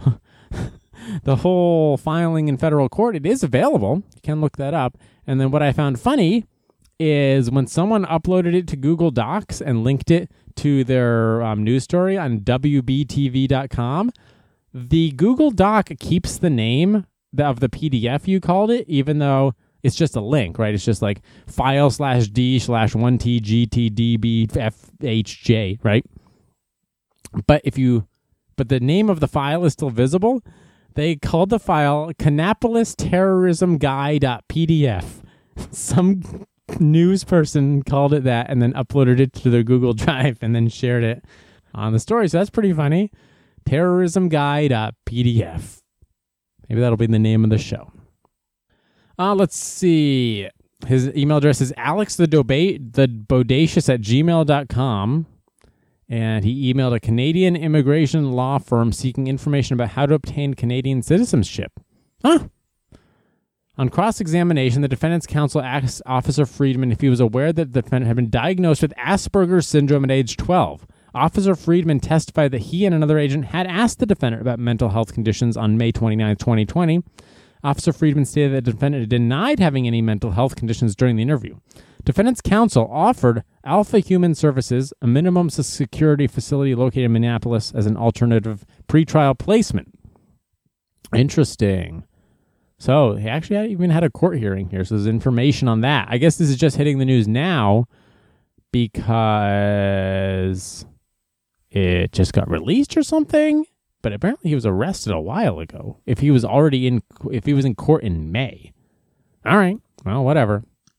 whole filing in federal court, it is available. You can look that up. And then what I found funny is when someone uploaded it to Google Docs and linked it to their news story on WBTV.com, the Google Doc keeps the name of the PDF you called it, even though it's just a link, right? It's just like file/d/1tgtdbfhj, right? But the name of the file is still visible. They called the file KannapolisTerrorismGuy.pdf. Some news person called it that and then uploaded it to their Google Drive and then shared it on the story. So that's pretty funny. TerrorismGuy.pdf. Maybe that'll be the name of the show. Let's see. His email address is alexthebodacious@gmail.com. And he emailed a Canadian immigration law firm seeking information about how to obtain Canadian citizenship. Huh? On cross-examination, the defendant's counsel asked Officer Friedman if he was aware that the defendant had been diagnosed with Asperger's syndrome at age 12. Officer Friedman testified that he and another agent had asked the defendant about mental health conditions on May 29, 2020. Officer Friedman stated that the defendant denied having any mental health conditions during the interview. Defendant's counsel offered Alpha Human Services, a minimum security facility located in Minneapolis, as an alternative pretrial placement. Interesting. So he actually even had a court hearing here. So there's information on that. I guess this is just hitting the news now because it just got released or something. But apparently he was arrested a while ago. If he was in court in May. All right. Well, whatever.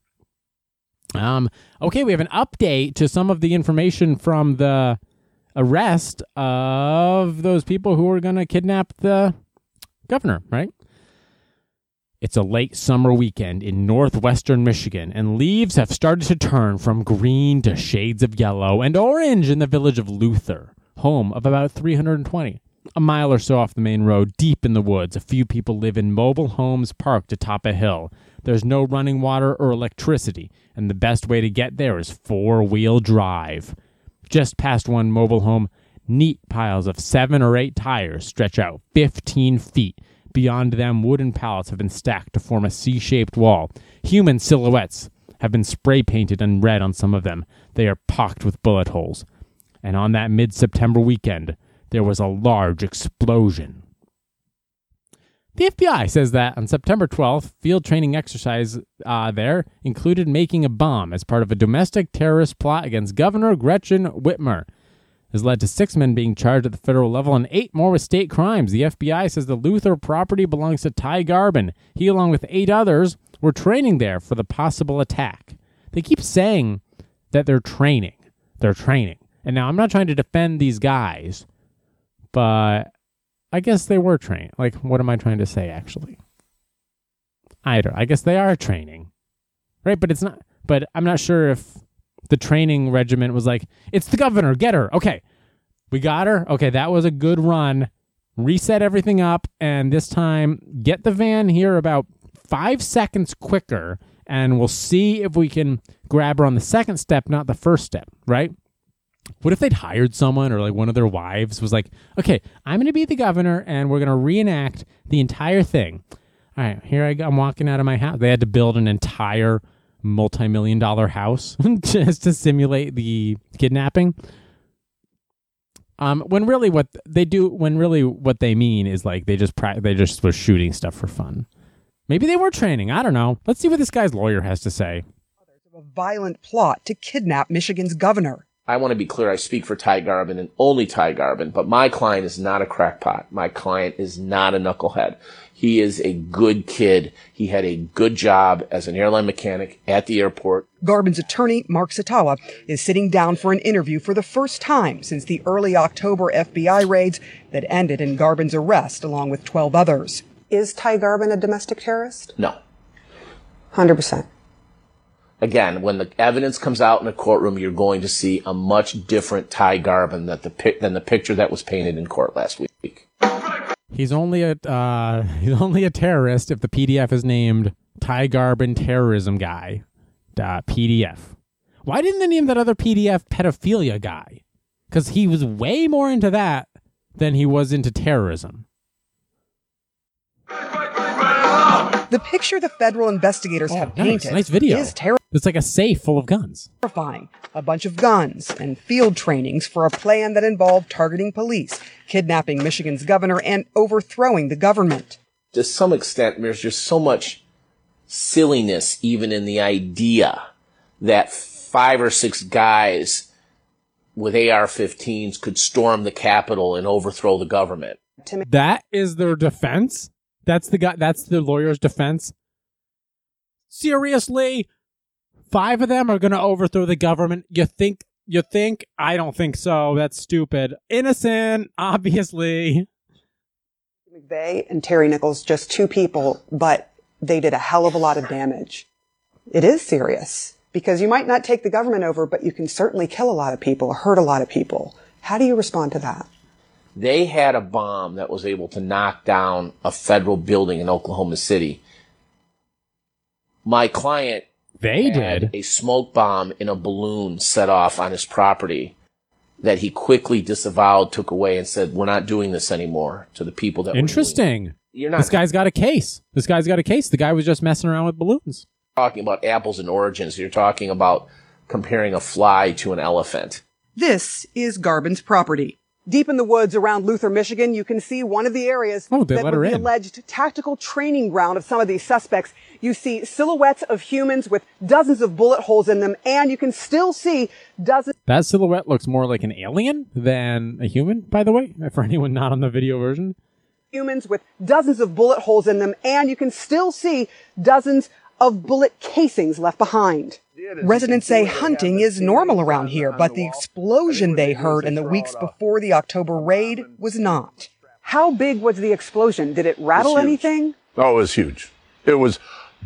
Okay, we have an update to some of the information from the arrest of those people who were going to kidnap the governor, right? It's a late summer weekend in northwestern Michigan, and leaves have started to turn from green to shades of yellow and orange in the village of Luther, home of about 320. A mile or so off the main road, deep in the woods, a few people live in mobile homes parked atop a hill. There's no running water or electricity, and the best way to get there is four-wheel drive. Just past one mobile home, neat piles of 7 or 8 tires stretch out 15 feet. Beyond them, wooden pallets have been stacked to form a C-shaped wall. Human silhouettes have been spray-painted in red on some of them. They are pocked with bullet holes. And on that mid-September weekend, there was a large explosion. The FBI says that on September 12th, field training exercise there included making a bomb as part of a domestic terrorist plot against Governor Gretchen Whitmer. Has led to 6 men being charged at the federal level and 8 more with state crimes. The FBI says the Luther property belongs to Ty Garbin. He, along with 8 others, were training there for the possible attack. They keep saying that they're training. They're training. And now I'm not trying to defend these guys, but I guess they were trained. Like, what am I trying to say, actually? I guess they are training. Right? But it's not. But I'm not sure if the training regiment was like, it's the governor, get her. Okay, we got her. Okay, that was a good run. Reset everything up, and this time, get the van here about 5 seconds quicker, and we'll see if we can grab her on the second step, not the first step, right? What if they'd hired someone, or like one of their wives was like, okay, I'm going to be the governor, and we're going to reenact the entire thing. All right, here I go. I'm walking out of my house. They had to build an entire multi-million-dollar house just to simulate the kidnapping. When really what they mean is like they just were shooting stuff for fun. Maybe they were training. I don't know. Let's see what this guy's lawyer has to say. A violent plot to kidnap Michigan's governor. I want to be clear. I speak for Ty Garbin and only Ty Garbin, but my client is not a crackpot. My client is not a knucklehead. He is a good kid. He had a good job as an airline mechanic at the airport. Garbin's attorney, Mark Satawa, is sitting down for an interview for the first time since the early October FBI raids that ended in Garbin's arrest along with 12 others. Is Ty Garbin a domestic terrorist? No. 100%. Again, when the evidence comes out in a courtroom, you're going to see a much different Ty Garbin than the picture that was painted in court last week. He's only a terrorist if the PDF is named Ty Garbin Terrorism Guy PDF. Why didn't they name that other PDF Pedophilia Guy? Because he was way more into that than he was into terrorism. The picture the federal investigators have painted nice video. Is terrifying. It's like a safe full of guns. A bunch of guns and field trainings for a plan that involved targeting police, kidnapping Michigan's governor, and overthrowing the government. To some extent, there's just so much silliness even in the idea that 5 or 6 guys with AR-15s could storm the Capitol and overthrow the government. That is their defense? That's the lawyer's defense? Seriously? 5 of them are going to overthrow the government? You think? I don't think so. That's stupid. Innocent, obviously. McVeigh and Terry Nichols, just 2 people, but they did a hell of a lot of damage. It is serious because you might not take the government over, but you can certainly kill a lot of people, hurt a lot of people. How do you respond to that? They had a bomb that was able to knock down a federal building in Oklahoma City. My client had a smoke bomb in a balloon set off on his property that he quickly disavowed, took away, and said, we're not doing this anymore to the people that Interesting. This guy's got a case. The guy was just messing around with balloons. Talking about apples and oranges. You're talking about comparing a fly to an elephant. This is Garbin's property. Deep in the woods around Luther, Michigan, you can see one of the areas that was the alleged tactical training ground of some of these suspects. You see silhouettes of humans with dozens of bullet holes in them, and you can still see dozens. That silhouette looks more like an alien than a human, by the way, for anyone not on the video version. Humans with dozens of bullet holes in them, and you can still see dozens of bullet casings left behind. Residents say hunting is normal around here, but the explosion they heard in the weeks before the October raid was not. How big was the explosion? Did it rattle anything? Oh, it was huge. It was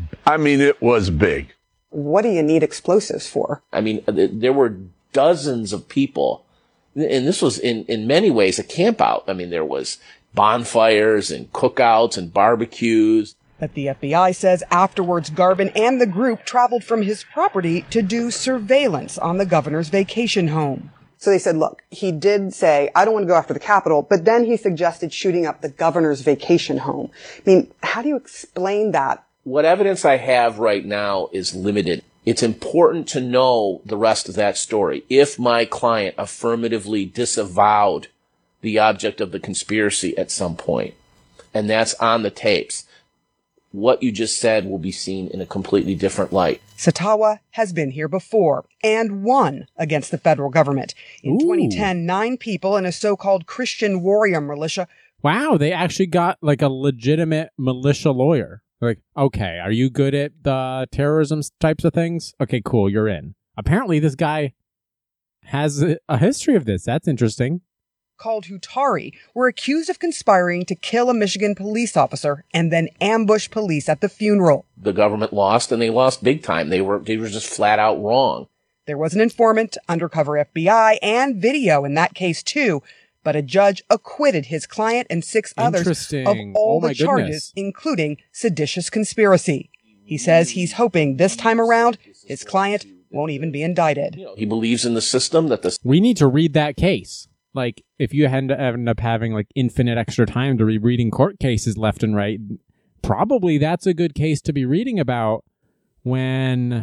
big. What do you need explosives for? I mean, there were dozens of people, and this was in many ways a camp out. I mean, there was bonfires and cookouts and barbecues. But the FBI says afterwards, Garvin and the group traveled from his property to do surveillance on the governor's vacation home. So they said, look, he did say, I don't want to go after the Capitol, but then he suggested shooting up the governor's vacation home. I mean, how do you explain that? What evidence I have right now is limited. It's important to know the rest of that story. If my client affirmatively disavowed the object of the conspiracy at some point, and that's on the tapes, what you just said will be seen in a completely different light. Satawa has been here before and won against the federal government. In 2010, 9 people in a so-called Christian warrior militia. Wow, they actually got like a legitimate militia lawyer. Like, okay, are you good at the terrorism types of things? Okay, cool, you're in. Apparently this guy has a history of this. That's interesting. Called Hutari were accused of conspiring to kill a Michigan police officer and then ambush police at the funeral. The government lost, and they lost big time. They were just flat out wrong. There was an informant, undercover FBI, and video in that case too, but a judge acquitted his client and 6 others of all the charges, including seditious conspiracy. He says he's hoping this time around his client won't even be indicted. He believes in the system that We need to read that case. Like, if you end up having like infinite extra time to be reading court cases left and right, probably that's a good case to be reading about when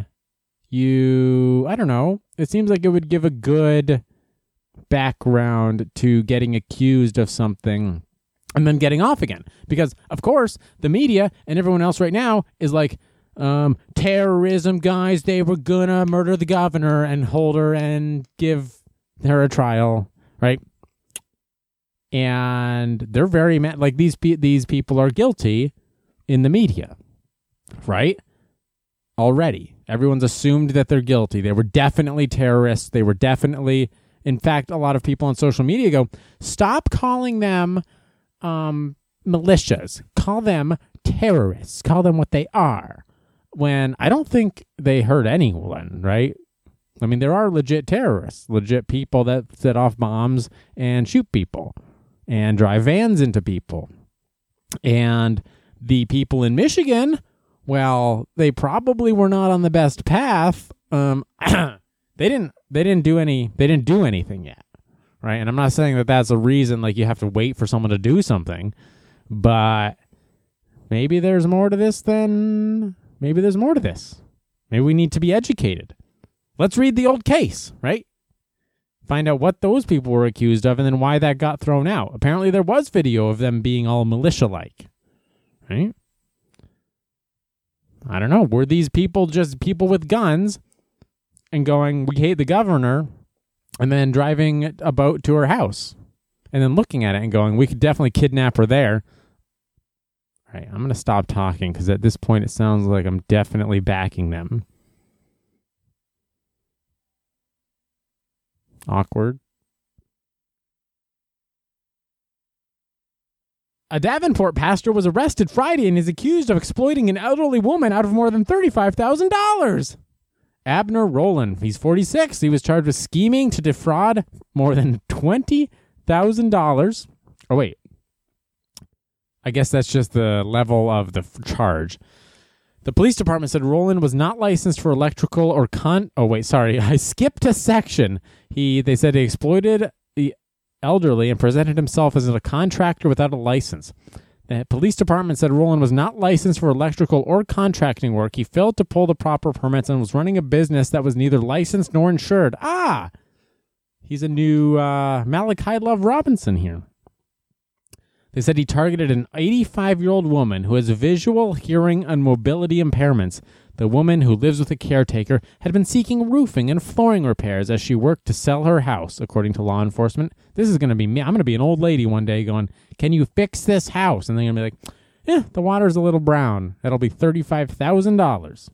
I don't know, it seems like it would give a good background to getting accused of something and then getting off again. Because, of course, the media and everyone else right now is like, terrorism, guys, they were gonna murder the governor and hold her and give her a trial. Right, and they're very mad. Like these people are guilty in the media, right? Already, everyone's assumed that they're guilty. They were definitely terrorists. They were definitely, in fact, a lot of people on social media go, "Stop calling them militias. Call them terrorists. Call them what they are." When I don't think they hurt anyone, right? I mean, there are legit terrorists, legit people that set off bombs and shoot people and drive vans into people. And the people in Michigan, well, they probably were not on the best path. They didn't do anything yet, right? And I'm not saying that that's a reason like you have to wait for someone to do something, but maybe there's more to this maybe there's more to this. Maybe we need to be educated. Let's read the old case, right? Find out what those people were accused of and then why that got thrown out. Apparently there was video of them being all militia-like, right? I don't know. Were these people just people with guns and going, we hate the governor, and then driving a boat to her house and then looking at it and going, we could definitely kidnap her there. All right, I'm going to stop talking because at this point it sounds like I'm definitely backing them. Awkward. A Davenport pastor was arrested Friday and is accused of exploiting an elderly woman out of more than $35,000. Abner Rowland, he's 46. He was charged with scheming to defraud more than $20,000. Oh, wait. I guess that's just the level of the charge. The police department said Rowland was not licensed for electrical or I skipped a section. They said he exploited the elderly and presented himself as a contractor without a license. The police department said Rowland was not licensed for electrical or contracting work. He failed to pull the proper permits and was running a business that was neither licensed nor insured. He's a new Malachi Love Robinson here. They said he targeted an 85-year-old woman who has visual, hearing, and mobility impairments. The woman, who lives with a caretaker, had been seeking roofing and flooring repairs as she worked to sell her house, according to law enforcement. This is going to be me. I'm going to be an old lady one day going, "Can you fix this house?" And they're going to be like, "Yeah, the water's a little brown. That'll be $35,000.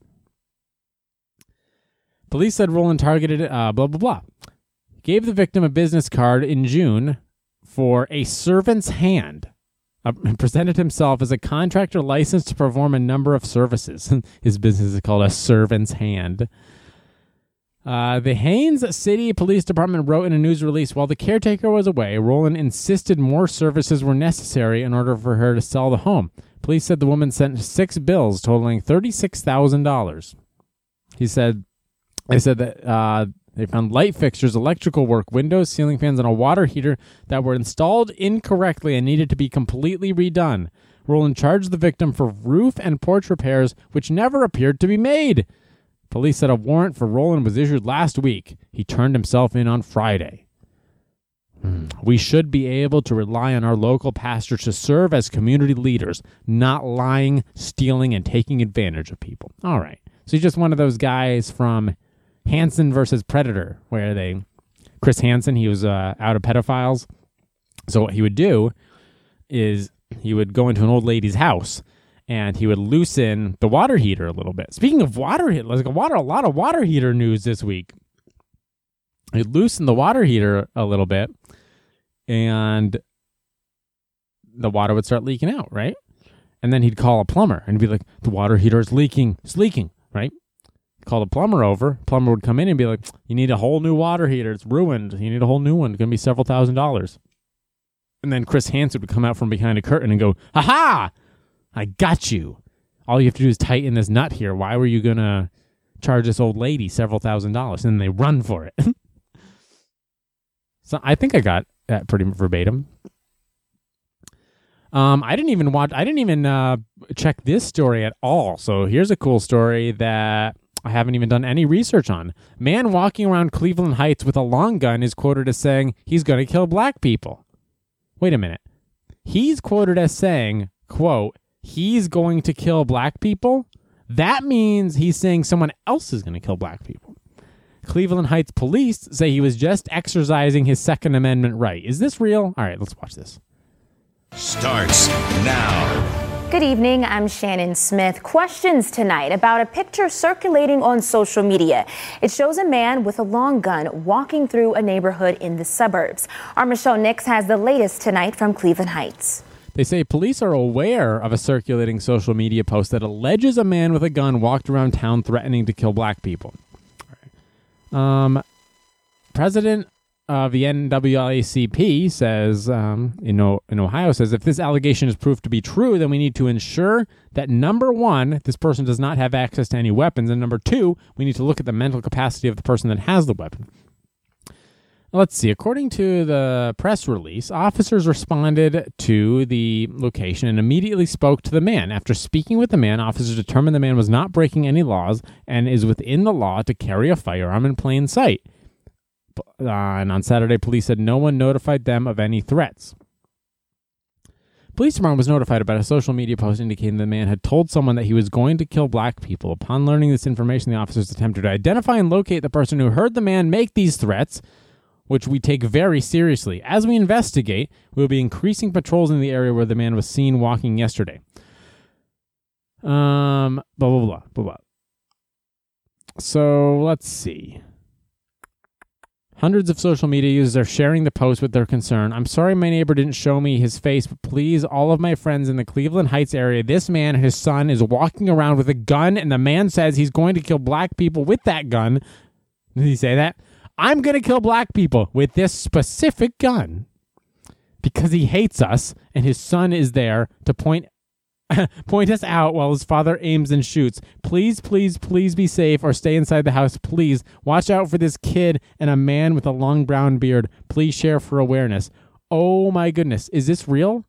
Police said Rowland targeted blah, blah, blah. Gave the victim a business card in June for a servant's hand. Presented himself as a contractor licensed to perform a number of services. His business is called a servant's hand. The Haines City Police Department wrote in a news release, while the caretaker was away, Rowland insisted more services were necessary in order for her to sell the home. Police said the woman sent 6 bills totaling $36,000. They said that they found light fixtures, electrical work, windows, ceiling fans, and a water heater that were installed incorrectly and needed to be completely redone. Rowland charged the victim for roof and porch repairs, which never appeared to be made. Police said a warrant for Rowland was issued last week. He turned himself in on Friday. We should be able to rely on our local pastors to serve as community leaders, not lying, stealing, and taking advantage of people. All right. So he's just one of those guys from Hansen versus Predator, where Chris Hansen, he was out of pedophiles. So what he would do is he would go into an old lady's house and he would loosen the water heater a little bit. Speaking of water heater, a lot of water heater news this week. He'd loosen the water heater a little bit and the water would start leaking out, right? And then he'd call a plumber and be like, "The water heater is leaking. It's leaking," right? Call the plumber over. Plumber would come in and be like, "You need a whole new water heater. It's ruined. You need a whole new one. It's going to be several $1,000s." And then Chris Hansen would come out from behind a curtain and go, "Ha-ha! I got you. All you have to do is tighten this nut here. Why were you going to charge this old lady several $1,000s?" And then they run for it. So I think I got that pretty verbatim. I didn't even check this story at all. So here's a cool story that I haven't even done any research on. Man walking around Cleveland Heights with a long gun is quoted as saying he's going to kill black people. Wait a minute. He's quoted as saying, quote, he's going to kill black people? That means he's saying someone else is going to kill black people. Cleveland Heights police say he was just exercising his Second Amendment right. Is this real? All right, let's watch this. Starts now. Good evening, I'm Shannon Smith. Questions tonight about a picture circulating on social media. It shows a man with a long gun walking through a neighborhood in the suburbs. Our Michelle Nix has the latest tonight from Cleveland Heights. They say police are aware of a circulating social media post that alleges a man with a gun walked around town threatening to kill black people. President of the NAACP says, in Ohio, says if this allegation is proved to be true, then we need to ensure that, number one, this person does not have access to any weapons, and number two, we need to look at the mental capacity of the person that has the weapon. Let's see. According to the press release, officers responded to the location and immediately spoke to the man. After speaking with the man, officers determined the man was not breaking any laws and is within the law to carry a firearm in plain sight. And on Saturday, police said no one notified them of any threats. Police department was notified about a social media post indicating the man had told someone that he was going to kill black people. Upon learning this information, the officers attempted to identify and locate the person who heard the man make these threats, which we take very seriously. As we investigate, we will be increasing patrols in the area where the man was seen walking yesterday. Blah, blah, blah, blah, blah. So, let's see. Hundreds of social media users are sharing the post with their concern. I'm sorry my neighbor didn't show me his face, but please, all of my friends in the Cleveland Heights area, this man and his son is walking around with a gun, and the man says he's going to kill black people with that gun. Did he say that? I'm going to kill black people with this specific gun because he hates us, and his son is there to point us out while his father aims and shoots. Please, please, please be safe or stay inside the house. Please watch out for this kid and a man with a long brown beard. Please share for awareness. Oh my goodness. Is this real?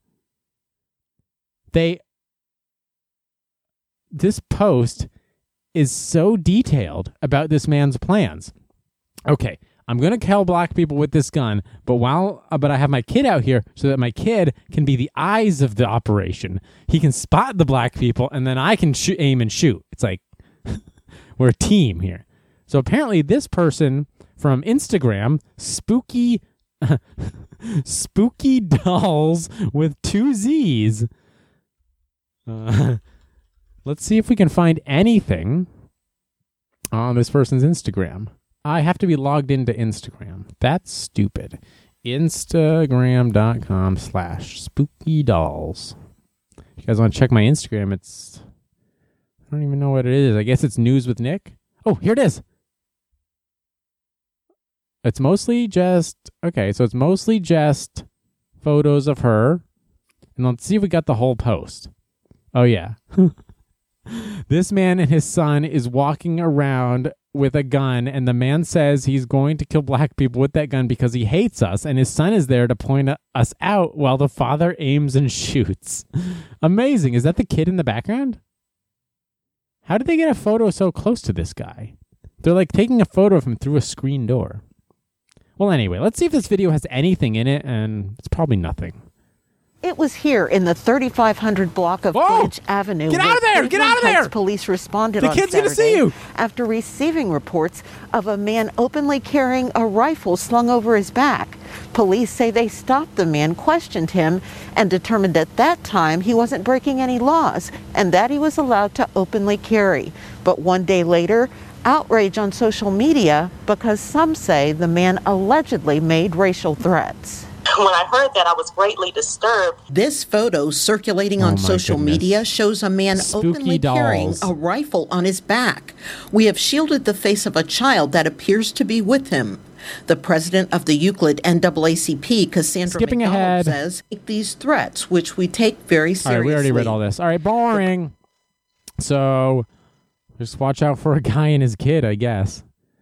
This post is so detailed about this man's plans. Okay, I'm going to kill black people with this gun, but I have my kid out here so that my kid can be the eyes of the operation. He can spot the black people, and then I can aim and shoot. It's like we're a team here. So apparently this person from Instagram, Spooky Dolls with 2 Z's. Let's see if we can find anything on this person's Instagram. I have to be logged into Instagram. That's stupid. Instagram.com/spookydolls. If you guys want to check my Instagram, I don't even know what it is. I guess it's News with Nick. Oh, here it is. It's mostly just photos of her. And let's see if we got the whole post. Oh, yeah. This man and his son is walking around with a gun, and the man says he's going to kill black people with that gun because he hates us, and his son is there to point us out while the father aims and shoots. Amazing. Is that the kid in the background? How did they get a photo so close to this guy? They're like taking a photo of him through a screen door. Well, anyway, let's see if this video has anything in it, and it's probably nothing. It was here in the 3500 block of Bridge Avenue. Get out of there! Get out of there! Police responded on Saturday gonna see you. After receiving reports of a man openly carrying a rifle slung over his back. Police say they stopped the man, questioned him, and determined at that time he wasn't breaking any laws and that he was allowed to openly carry. But one day later, outrage on social media because some say the man allegedly made racial threats. When I heard that, I was greatly disturbed. This photo circulating on social media shows a man openly carrying a rifle on his back. We have shielded the face of a child that appears to be with him. The president of the Euclid NAACP, Cassandra McDonald, says these threats, which we take very seriously. All right, we already read all this. All right, boring. So just watch out for a guy and his kid, I guess.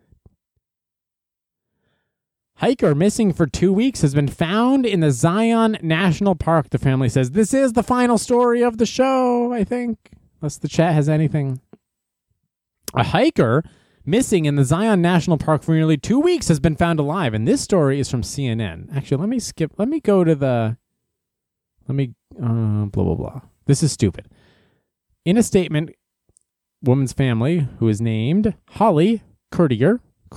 Hiker missing for 2 weeks has been found in the Zion National Park, the family says. This is the final story of the show, I think. Unless the chat has anything. A hiker missing in the Zion National Park for nearly 2 weeks has been found alive. And this story is from CNN. Actually, let me go to the... blah, blah, blah. This is stupid. In a statement, woman's family, who is named Holly Courtier,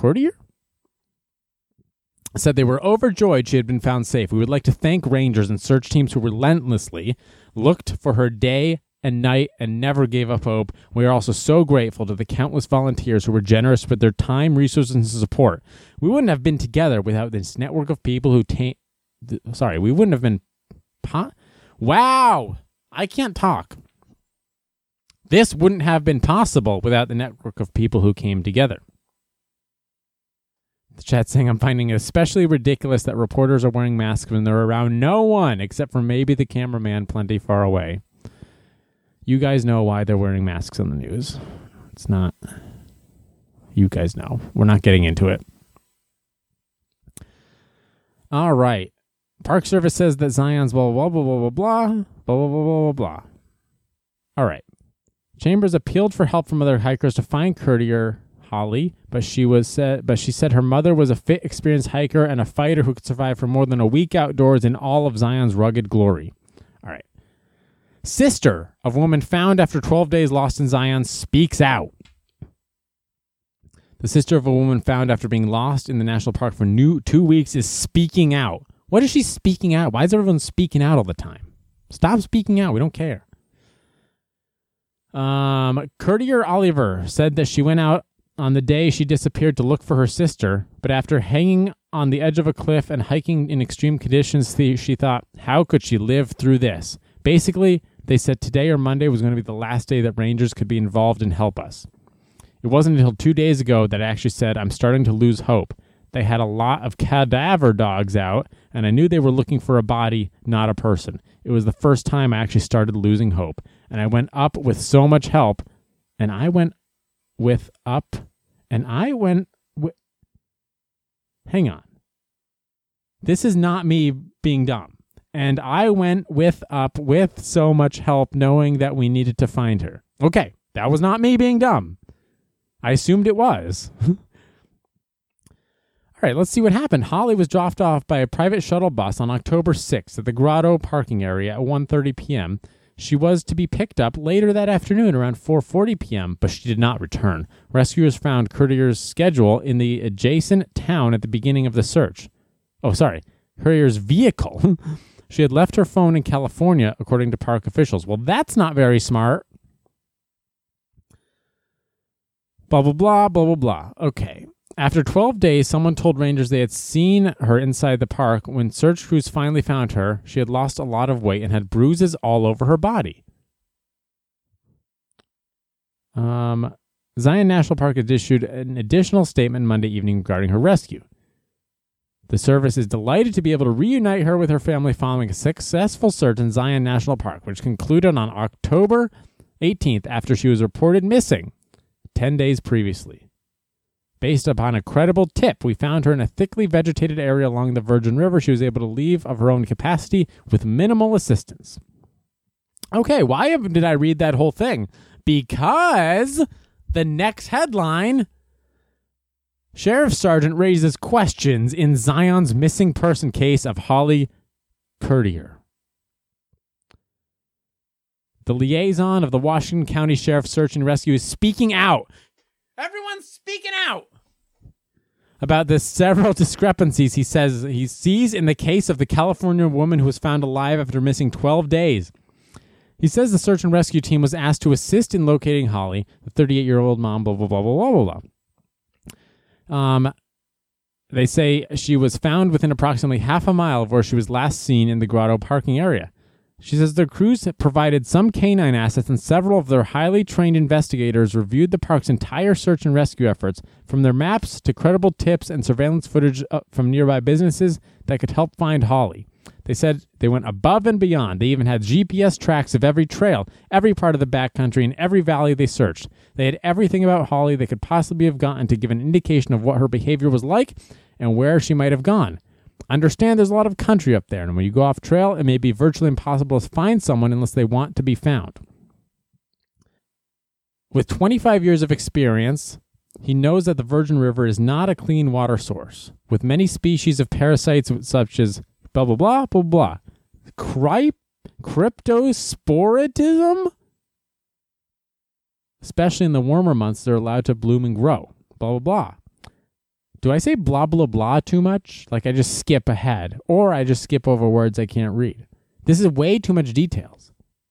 said they were overjoyed she had been found safe. We would like to thank rangers and search teams who relentlessly looked for her day and night and never gave up hope. We are also so grateful to the countless volunteers who were generous with their time, resources, and support. We wouldn't have been together without this network of people who we wouldn't have been... Wow! I can't talk. This wouldn't have been possible without the network of people who came together. The chat saying, I'm finding it especially ridiculous that reporters are wearing masks when they're around no one except for maybe the cameraman plenty far away. You guys know why they're wearing masks on the news. It's not... You guys know. We're not getting into it. All right. Park Service says that Zion's blah, blah, blah, blah, blah, blah, blah, blah, blah, blah, blah. All right. Chambers appealed for help from other hikers to find Courtier, Holly, but she said her mother was a fit, experienced hiker and a fighter who could survive for more than a week outdoors in all of Zion's rugged glory. All right. Sister of woman found after 12 days lost in Zion speaks out. The sister of a woman found after being lost in the national park for 2 weeks is speaking out. What is she speaking out? Why is everyone speaking out all the time? Stop speaking out. We don't care. Courtier Oliver said that she went out on the day she disappeared to look for her sister, but after hanging on the edge of a cliff and hiking in extreme conditions, she thought, how could she live through this? Basically, they said today or Monday was going to be the last day that rangers could be involved and help us. It wasn't until 2 days ago that I actually said, I'm starting to lose hope. They had a lot of cadaver dogs out, and I knew they were looking for a body, not a person. It was the first time I actually started losing hope. And I went up with so much help, and I went with up, and I went with... Hang on. This is not me being dumb. And I went with up with so much help, knowing that we needed to find her. Okay, that was not me being dumb. I assumed it was. All right, let's see what happened. Holly was dropped off by a private shuttle bus on October 6th at the Grotto parking area at 1:30 p.m. She was to be picked up later that afternoon around 4:40 p.m., but she did not return. Rescuers found Courtier's schedule in the adjacent town at the beginning of the search. Courtier's vehicle. She had left her phone in California, according to park officials. Well, that's not very smart. Blah, blah, blah, blah, blah, blah. Okay. After 12 days, someone told rangers they had seen her inside the park. When search crews finally found her, she had lost a lot of weight and had bruises all over her body. Zion National Park has issued an additional statement Monday evening regarding her rescue. The service is delighted to be able to reunite her with her family following a successful search in Zion National Park, which concluded on October 18th after she was reported missing 10 days previously. Based upon a credible tip, we found her in a thickly vegetated area along the Virgin River. She was able to leave of her own capacity with minimal assistance. Okay, why did I read that whole thing? Because the next headline, Sheriff Sergeant raises questions in Zion's missing person case of Holly Courtier. The liaison of the Washington County Sheriff's Search and Rescue is speaking out. Everyone's speaking out about the several discrepancies he says he sees in the case of the California woman who was found alive after missing 12 days. He says the search and rescue team was asked to assist in locating Holly, the 38-year-old mom, blah, blah, blah, blah, blah, blah. They say she was found within approximately half a mile of where she was last seen in the Grotto parking area. She says their crews have provided some canine assets and several of their highly trained investigators reviewed the park's entire search and rescue efforts, from their maps to credible tips and surveillance footage from nearby businesses that could help find Holly. They said they went above and beyond. They even had GPS tracks of every trail, every part of the backcountry, and every valley they searched. They had everything about Holly they could possibly have gotten to give an indication of what her behavior was like and where she might have gone. Understand there's a lot of country up there, and when you go off trail, it may be virtually impossible to find someone unless they want to be found. With 25 years of experience, he knows that the Virgin River is not a clean water source, with many species of parasites such as blah, blah, blah, blah, blah. Cryptosporitism? Especially in the warmer months, they're allowed to bloom and grow. Blah, blah, blah. Do I say blah, blah, blah too much? Like I just skip ahead, or I just skip over words I can't read. This is way too much details.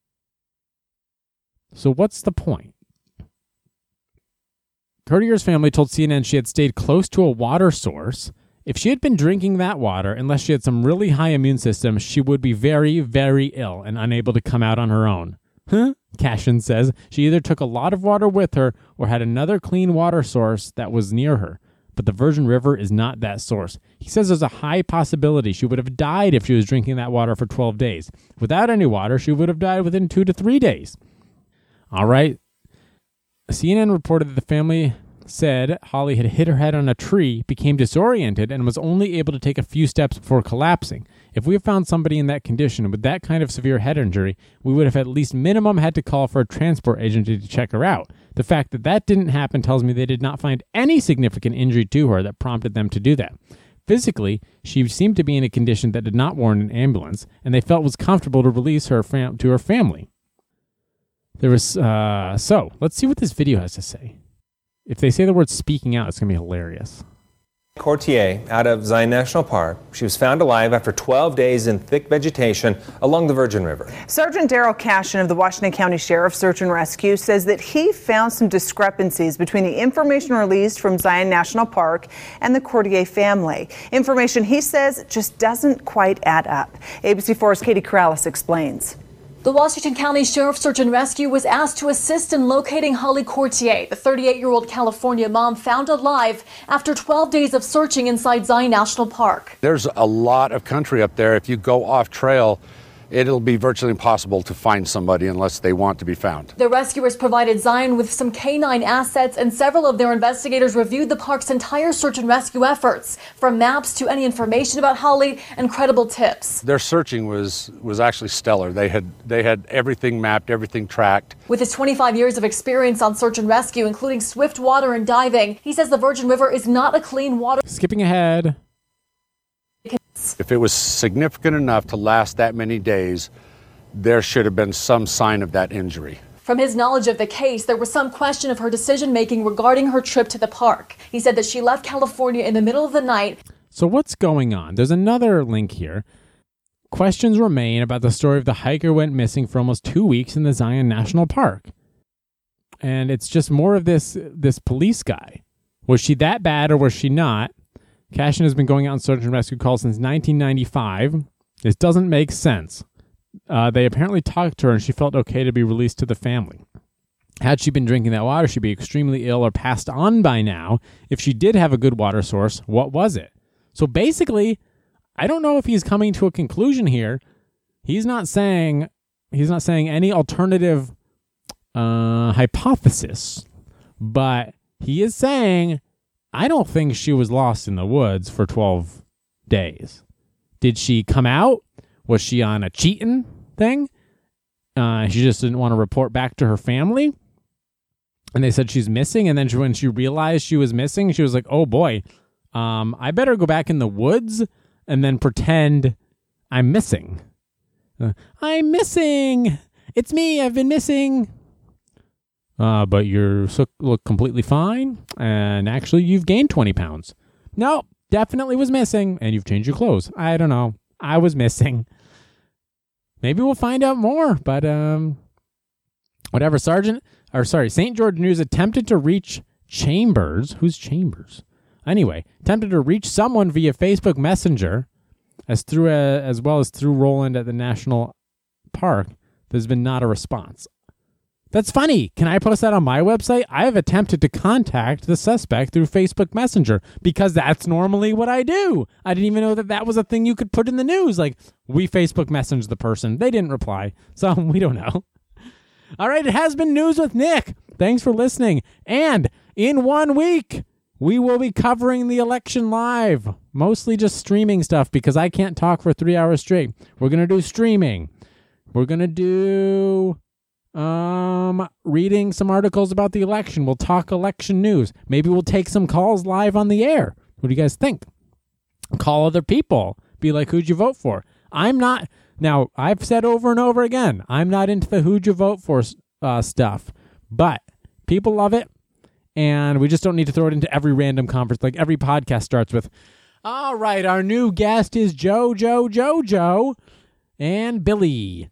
So what's the point? Courtier's family told CNN she had stayed close to a water source. If she had been drinking that water, unless she had some really high immune system, she would be very, very ill and unable to come out on her own. Cashin says she either took a lot of water with her or had another clean water source that was near her. But the Virgin River is not that source. He says there's a high possibility she would have died if she was drinking that water for 12 days. Without any water, she would have died within 2 to 3 days. All right. CNN reported that the family said Holly had hit her head on a tree, became disoriented, and was only able to take a few steps before collapsing. If we had found somebody in that condition with that kind of severe head injury, we would have at least minimum had to call for a transport agency to check her out. The fact that that didn't happen tells me they did not find any significant injury to her that prompted them to do that. Physically, she seemed to be in a condition that did not warrant an ambulance, and they felt it was comfortable to release her to her family. There was so let's see what this video has to say. If they say the word speaking out, it's going to be hilarious. Courtier out of Zion National Park. She was found alive after 12 days in thick vegetation along the Virgin River. Sergeant Daryl Cashin of the Washington County Sheriff's Search and Rescue says that he found some discrepancies between the information released from Zion National Park and the Courtier family. Information he says just doesn't quite add up. ABC4's Katie Corrales explains. The Washington County Sheriff's Search and Rescue was asked to assist in locating Holly Courtier, the 38-year-old California mom found alive after 12 days of searching inside Zion National Park. There's a lot of country up there. If you go off trail, it'll be virtually impossible to find somebody unless they want to be found. The rescuers provided Zion with some canine assets, and several of their investigators reviewed the park's entire search and rescue efforts, from maps to any information about Holly and credible tips. Their searching was actually stellar. They had everything mapped, everything tracked. With his 25 years of experience on search and rescue, including swift water and diving, he says the Virgin River is not a clean water. Skipping ahead. If it was significant enough to last that many days, there should have been some sign of that injury. From his knowledge of the case, there was some question of her decision-making regarding her trip to the park. He said that she left California in the middle of the night. So what's going on? There's another link here. Questions remain about the story of the hiker went missing for almost 2 weeks in the Zion National Park. And it's just more of this police guy. Was she that bad or was she not? Cashin has been going out on search and rescue calls since 1995. This doesn't make sense. They apparently talked to her and she felt okay to be released to the family. Had she been drinking that water, she'd be extremely ill or passed on by now. If she did have a good water source, what was it? So basically, I don't know if he's coming to a conclusion here. He's not saying any alternative hypothesis, but he is saying, I don't think she was lost in the woods for 12 days. Did she come out? Was she on a cheating thing? She just didn't want to report back to her family. And they said she's missing. And then when she realized she was missing, she was like, oh boy, I better go back in the woods and then pretend I'm missing. I'm missing. It's me. I've been missing. But you look completely fine, and actually you've gained 20 pounds. No, definitely was missing, and you've changed your clothes. I don't know. I was missing. Maybe we'll find out more, but whatever. St. George News attempted to reach Chambers. Who's Chambers? Anyway, attempted to reach someone via Facebook Messenger, as well as through Roland at the National Park. There's been not a response. That's funny. Can I post that on my website? I have attempted to contact the suspect through Facebook Messenger because that's normally what I do. I didn't even know that was a thing you could put in the news. Like, we Facebook messaged the person. They didn't reply. So we don't know. All right. It has been News with Nick. Thanks for listening. And in 1 week, we will be covering the election live. Mostly just streaming stuff because I can't talk for 3 hours straight. We're going to do streaming. We're going to do reading some articles about the election. We'll talk election news. Maybe we'll take some calls live on the air. What do you guys think? Call other people. Be like, who'd you vote for? I'm not. Now, I've said over and over again, I'm not into the who'd you vote for stuff. But people love it. And we just don't need to throw it into every random conference. Like every podcast starts with, all right, our new guest is Jojo, and Billy.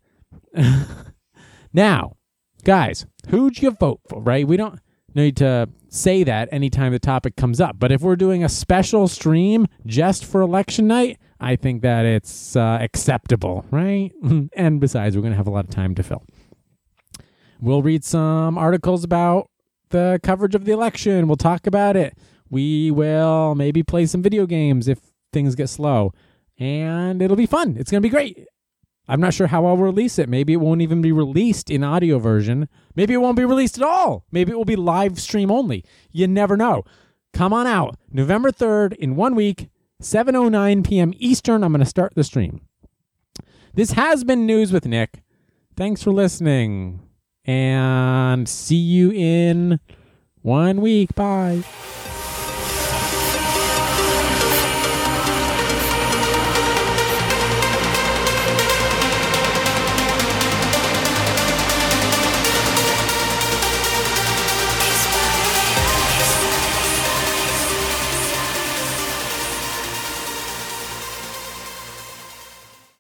Now, guys, who'd you vote for, right? We don't need to say that anytime the topic comes up. But if we're doing a special stream just for election night, I think that it's acceptable, right? And besides, we're going to have a lot of time to fill. We'll read some articles about the coverage of the election. We'll talk about it. We will maybe play some video games if things get slow. And it'll be fun. It's going to be great. I'm not sure how I'll release it. Maybe it won't even be released in audio version. Maybe it won't be released at all. Maybe it will be live stream only. You never know. Come on out. November 3rd in 1 week, 7:09 p.m. Eastern. I'm going to start the stream. This has been News with Nick. Thanks for listening. And see you in 1 week. Bye.